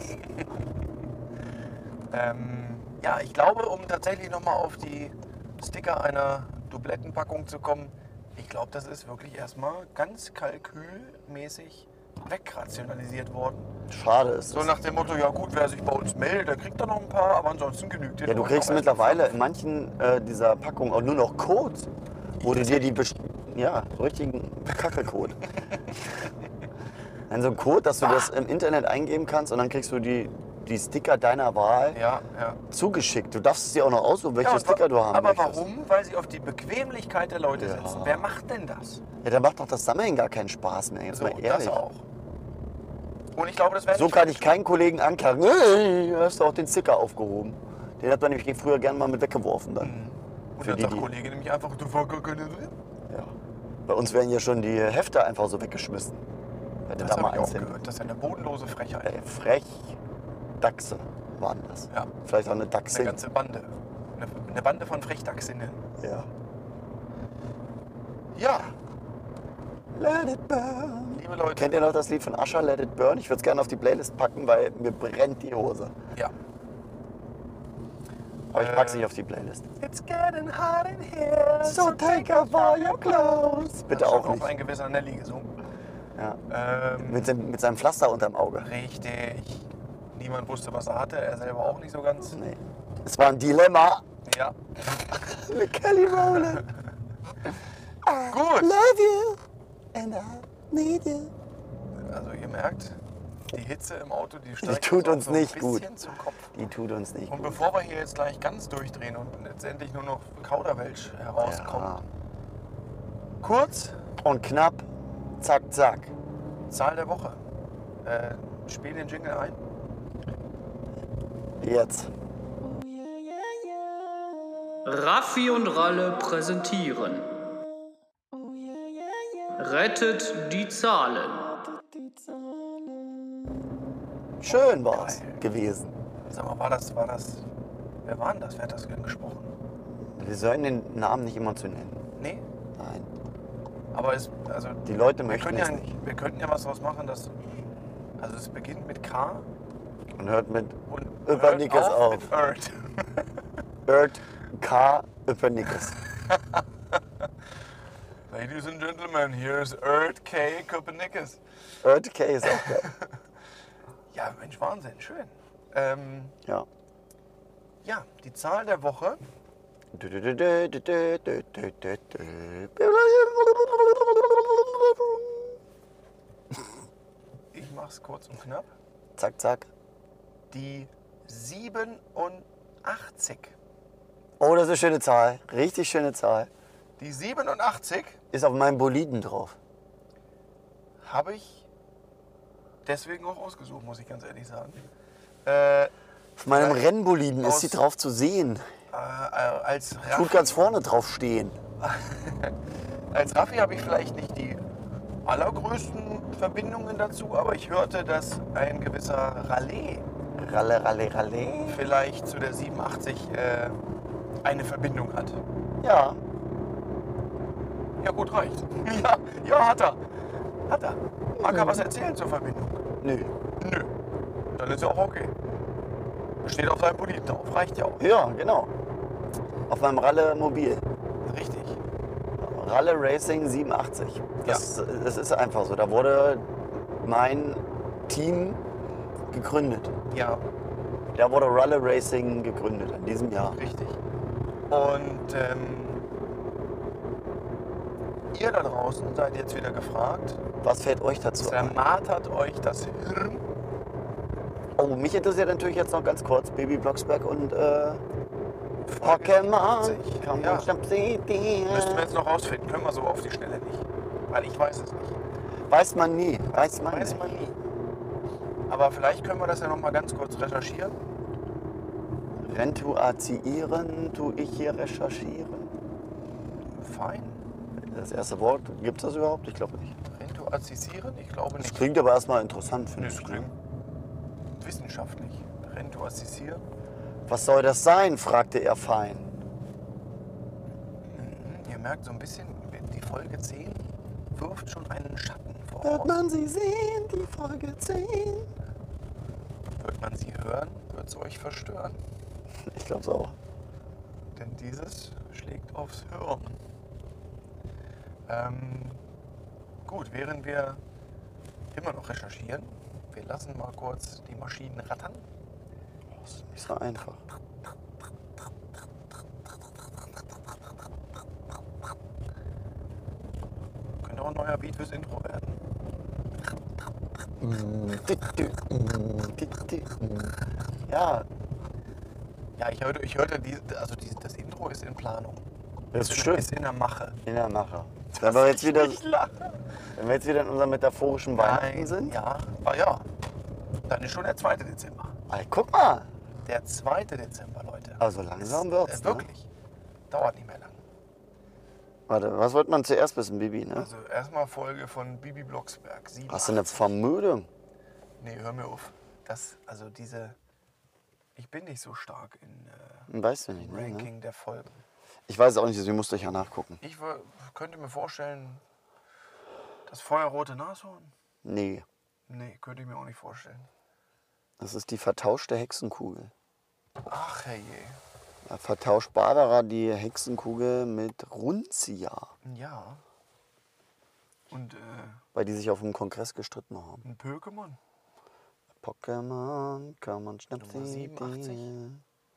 Ähm, ja, ich glaube, um tatsächlich nochmal auf die Sticker einer Dublettenpackung zu kommen, ich glaube, das ist wirklich erstmal ganz kalkülmäßig wegrationalisiert worden. Schade ist So es. nach dem Motto, ja gut, wer sich bei uns meldet, der kriegt da noch ein paar, aber ansonsten genügt dir Ja, du doch kriegst noch mittlerweile erst in manchen äh, dieser Packungen auch nur noch Codes, wo du dir die best ja, so richtigen Kacke-Code. Dann so ein Code, dass du das im Internet eingeben kannst und dann kriegst du die, die Sticker deiner Wahl Ja, ja. zugeschickt. Du darfst es dir auch noch aussuchen, welche ja und wa- Sticker du haben aber möchtest. warum? Weil sie auf die Bequemlichkeit der Leute Ja. setzen. Wer macht denn das? Ja, dann macht doch das Sammeln gar keinen Spaß mehr, jetzt So, mal ehrlich. das auch. Und ich glaube, das wäre So kann ich keinen Kollegen anklagen. Nee, du hast doch den Sticker aufgehoben. Den hat man nämlich früher gerne mal mit weggeworfen dann. Und für dann die, sagt die- Kollege nämlich einfach, du war gar keine drin. Ja. Bei uns werden ja schon die Hefte einfach so weggeschmissen. Hätte Das da mal habe ich auch eins hin. gehört. Das ist ja eine bodenlose Frechheit. Ey, frech Dachse waren das. Ja. Vielleicht auch eine Eine Dachsin. ganze Bande. Eine, eine Bande von Frechdachsinnen. Ja. Ja, Let it burn. liebe Leute. Kennt ihr noch das Lied von Usher, Let it burn? Ich würde es gerne auf die Playlist packen, weil mir brennt die Hose. Ja. Aber ich pack's Äh, nicht auf die Playlist. It's getting hot in here. So take off all your clothes. Bitte Das hat auch auch nicht. ein gewisser Nelly gesungen. Ja. Ähm, Mit, seinem, mit seinem Pflaster unterm Auge. richtig. Niemand wusste, was er hatte. Er selber auch nicht so ganz. Nee. Es war ein Dilemma Ja. mit Kelly Rowland. Gut. Love you and I need you. Also ihr merkt, die Hitze im Auto, die steigt tut auch uns so ein nicht bisschen gut. zum Kopf. Die tut uns nicht Und gut. bevor wir hier jetzt gleich ganz durchdrehen und letztendlich nur noch Kauderwelsch herauskommt, Ja. kurz Und knapp, zack, zack. Zahl der Woche. Äh, spiel den Jingle ein. Jetzt. Raffi und Ralle präsentieren. Rettet die Zahlen. Schön war's Geil. gewesen. Sag mal, war das, war das, wer war denn das? Wer hat das denn gesprochen? Wir sollten den Namen nicht immer zu nennen. Nee, Nein. aber es, also, Die Leute wir möchten können, ja, es nicht. wir könnten ja was draus machen, dass, also es beginnt mit K Und hört mit und Öpernickes hört auf. mit Earth. Ert K. Öpernickes. Ladies and Gentlemen, here's Earth K. Kopernikus. Ert K. ist auch geil. Ja, Mensch, Wahnsinn, schön. Ähm, Ja. ja, die Zahl der Woche. Ich mach's kurz und knapp. Zack, zack. Die siebenundachtzig. Oh, das ist eine schöne Zahl. Richtig schöne Zahl. Die siebenundachtzig Ist auf meinem Boliden drauf. habe ich deswegen auch ausgesucht, muss ich ganz ehrlich sagen. Äh, Auf meinem vielleicht Rennboliden ist aus- sie drauf zu sehen. äh, als Tut Raffi, ganz vorne drauf stehen. als Raffi habe ich vielleicht nicht die allergrößten Verbindungen dazu, aber ich hörte, dass ein gewisser Rallet Ralle, ralle, ralle. vielleicht zu der siebenundachtzig äh, eine Verbindung hat. Ja, Ja gut, reicht. Ja, ja, hat er. Hat er. Mag er was erzählen zur Verbindung? nö. Nö. Dann ist ja auch okay. Steht auf seinem Boliden drauf. Reicht ja auch. Ja, genau. Auf meinem Ralle Mobil. Richtig. Ralle Racing siebenundachtzig. Das, das ist einfach so. Da wurde mein Team gegründet. Ja, Da wurde Ralle Racing gegründet in diesem Jahr. richtig. Und ähm, ihr da draußen seid jetzt wieder gefragt. Was fällt euch dazu ein? Zermartert euch das Hirn? Oh, mich interessiert natürlich jetzt noch ganz kurz Baby Blocksberg und äh, Folge Pokémon. siebenundachtzig. Komm Ja. und schnapp sie dir. Müssten wir jetzt noch rausfinden. Können wir so auf die Schnelle nicht. Weil ich weiß es nicht. Weiß man nie. Weiß man Weiß nicht. man nie. Aber vielleicht können wir das ja noch mal ganz kurz recherchieren. Rentuazieren, tu ich hier recherchieren. Fein. Das erste Wort, gibt es das überhaupt? Ich glaube nicht. Rentuazisieren? Ich glaube Das nicht. klingt aber erstmal interessant, finde Das ich. klingt wissenschaftlich. Rentuazisieren? Was soll das sein? Fragte er fein. Ihr merkt so ein bisschen, die Folge zehn wirft schon einen Schatten Wird voraus. man sie sehen, die Folge zehn? Wird man sie hören, wird es euch verstören. Ich glaube es auch. Denn dieses schlägt aufs Hirn. Ähm, gut, während wir immer noch recherchieren, wir lassen mal kurz die Maschinen rattern. Das ist nicht so einfach. Könnte auch ein neuer Beat fürs Intro werden. Ja, Ja, ich hörte, ich hörte die, also die, das Intro ist in Planung. das ist in, schön. Ist in der Mache. In der Mache. Wenn wir jetzt wieder, Ich lache. wenn wir jetzt wieder in unserem metaphorischen Weihnachten Nein, sind. Ja, ah ja. Dann ist schon der zweite Dezember. Ey, guck mal. Der zweite Dezember, Leute. Also langsam Ist, wird's, äh, ne? Wirklich. Dauert nicht mehr lang. Warte, was wollte man zuerst wissen, Bibi? Ne? Also erstmal Folge von Bibi Blocksberg. Hast du eine siebenundachtzig. Vermödung? Nee, hör mir auf. Das, also diese. Ich bin nicht so stark in äh, Weißt du nicht, ne? Ranking der Folgen. Ich weiß auch nicht, deswegen musste ich ja nachgucken. Ich wür- könnte mir vorstellen, das feuerrote Nashorn? Nee, Nee, könnte ich mir auch nicht vorstellen. das ist die vertauschte Hexenkugel. Ach herrje. Da vertauscht Barbara die Hexenkugel mit Runzia, Ja. Und äh, weil die sich auf dem Kongress gestritten haben. ein Pokémon. Pokémon, komm und schnapp Nummer sie siebenundachtzig. dir.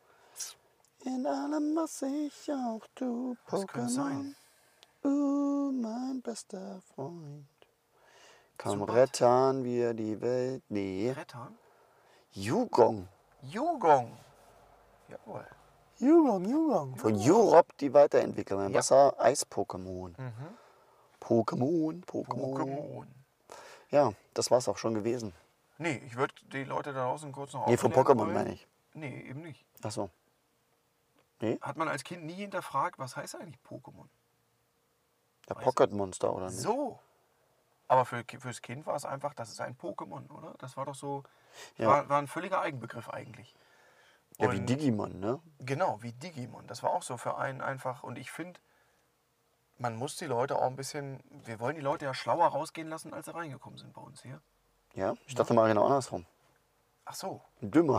In allem, was ich auch tu, Das könnte sein. Pokémon. Uh, mein bester Freund. Komm, Zubat. rettern wir die Welt. Nee, Rettern? Yugong. Yugong. Jawohl. Yugong, Yugong. Von Europe die Weiterentwicklung. Ein Ja. Wasser-Eis-Pokémon. Mhm. Pokémon, Pokémon. Pokémon. Ja, das war's auch schon gewesen. Nee, ich würde die Leute da draußen kurz noch Nee, von aufklären Pokémon wollen. meine ich. Nee, eben nicht. Ach so. Hat man als Kind nie hinterfragt, was heißt eigentlich Pokémon? Der Weiß Pocket Monster, oder nicht? So. Aber für, fürs Kind war es einfach, das ist ein Pokémon, oder? Das war doch so, Ja. war, war ein völliger Eigenbegriff eigentlich. Ja, wie Und- Digimon, ne? Genau, wie Digimon. Das war auch so für einen einfach. Und ich finde, man muss die Leute auch ein bisschen, wir wollen die Leute ja schlauer rausgehen lassen, als sie reingekommen sind bei uns hier. Ja, ich dachte mal genau andersrum. Ach so. Dümmer.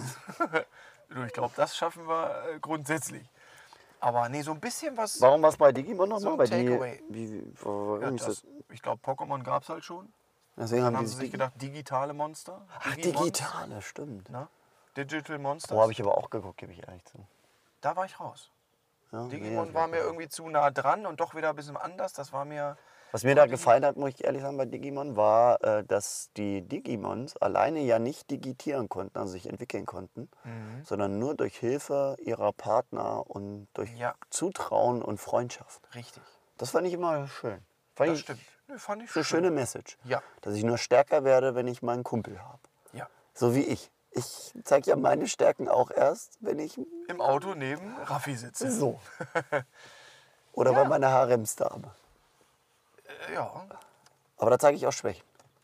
Du, ich glaube, das schaffen wir äh, grundsätzlich. Aber nee, so ein bisschen was. Warum war es bei Digimon nochmal? So ein Bei die, Takeaway. wie, wie, warum Ja, ist das, das? ich glaube, Pokémon gab es halt schon. Deswegen Dann haben haben die sie sich sich Digi gedacht, digitale Monster. Ach, Digimons, digitale, stimmt. Ne? Digital Monsters. Oh, habe ich aber auch geguckt, gebe ich ehrlich zu. Da war ich raus. Ja, Digimon nee, war mir irgendwie zu nah dran und doch wieder ein bisschen anders. Das war mir. Was mir da gefallen hat, muss ich ehrlich sagen, bei Digimon, war, äh, dass die Digimons alleine ja nicht digitieren konnten, also sich entwickeln konnten, Mhm. sondern nur durch Hilfe ihrer Partner und durch Ja. Zutrauen und Freundschaft. Richtig. Das fand ich immer schön. Fand Das ich stimmt. Nö, fand ich eine schön. schöne Message. Ja. Dass ich nur stärker werde, wenn ich meinen Kumpel habe. Ja. So wie ich. Ich zeige ja meine Stärken auch erst, wenn ich Im Auto neben Raffi sitze. so. Oder Ja. bei meiner Haremsdame. Äh, ja. Aber da zeige ich auch Schwächen.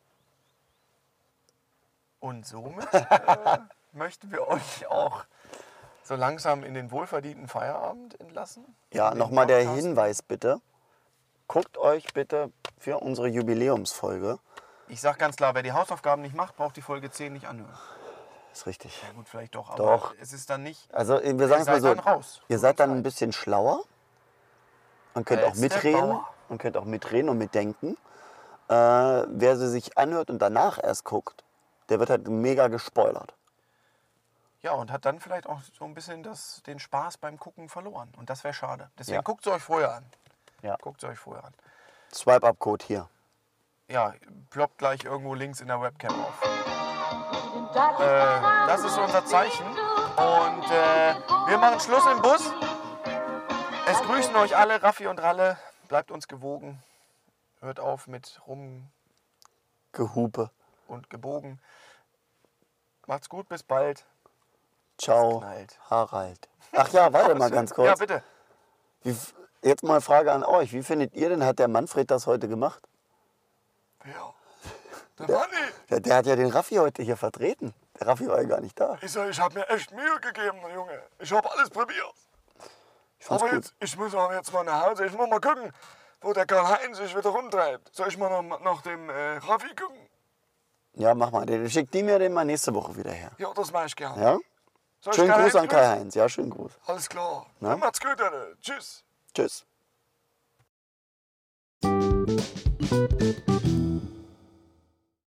Und somit äh, möchten wir euch auch so langsam in den wohlverdienten Feierabend entlassen. Ja, In den nochmal der Podcast. Hinweis bitte. Guckt euch bitte für unsere Jubiläumsfolge. Ich sag ganz klar, wer die Hausaufgaben nicht macht, braucht die Folge zehn nicht anhören. Ist richtig. Ja gut, vielleicht doch, aber Doch. es ist dann nicht... Also wir sagen es mal seid so, dann raus. ihr seid dann ein bisschen schlauer und könnt auch Als der mitreden Bauer. und könnt auch mitreden und mitdenken. Äh, wer sie sich anhört und danach erst guckt, der wird halt mega gespoilert. Ja, und hat dann vielleicht auch so ein bisschen das, den Spaß beim Gucken verloren. Und das wäre schade. Deswegen Ja. guckt es euch vorher an. Ja. Guckt es euch vorher an. Swipe-Up-Code hier. Ja, ploppt gleich irgendwo links in der Webcam auf. Äh, das ist unser Zeichen. Und äh, wir machen Schluss im Bus. Es grüßen euch alle, Raffi und Ralle. Bleibt uns gewogen. Hört auf mit rum Gehupe. und gebogen. Macht's gut, bis bald. Ciao, knallt. Harald. Ach ja, warte mal ganz kurz. Ja, bitte. Wie, jetzt mal eine Frage an euch. Wie findet ihr denn, hat der Manfred das heute gemacht? Ja. Der Manni. Der, der hat ja den Raffi heute hier vertreten. Der Raffi war ja gar nicht da. Ich sag, ich habe mir echt Mühe gegeben, Junge. Ich habe alles probiert. Ich fand's Aber gut. jetzt, ich muss auch jetzt mal nach Hause. Ich muss mal gucken, wo der Karl-Heinz sich wieder rumtreibt. Soll ich mal noch nach dem äh, Raffi gucken? Ja, mach mal. Den schickt die mir den mal nächste Woche wieder her. Ja, das mache ich gerne. Ja? Soll ich Schönen Karl-Heinz Gruß an grüßen? Kai-Heinz. Ja, schönen Gruß. Alles klar. Na? Dann macht's gut, Alter. Tschüss. Tschüss.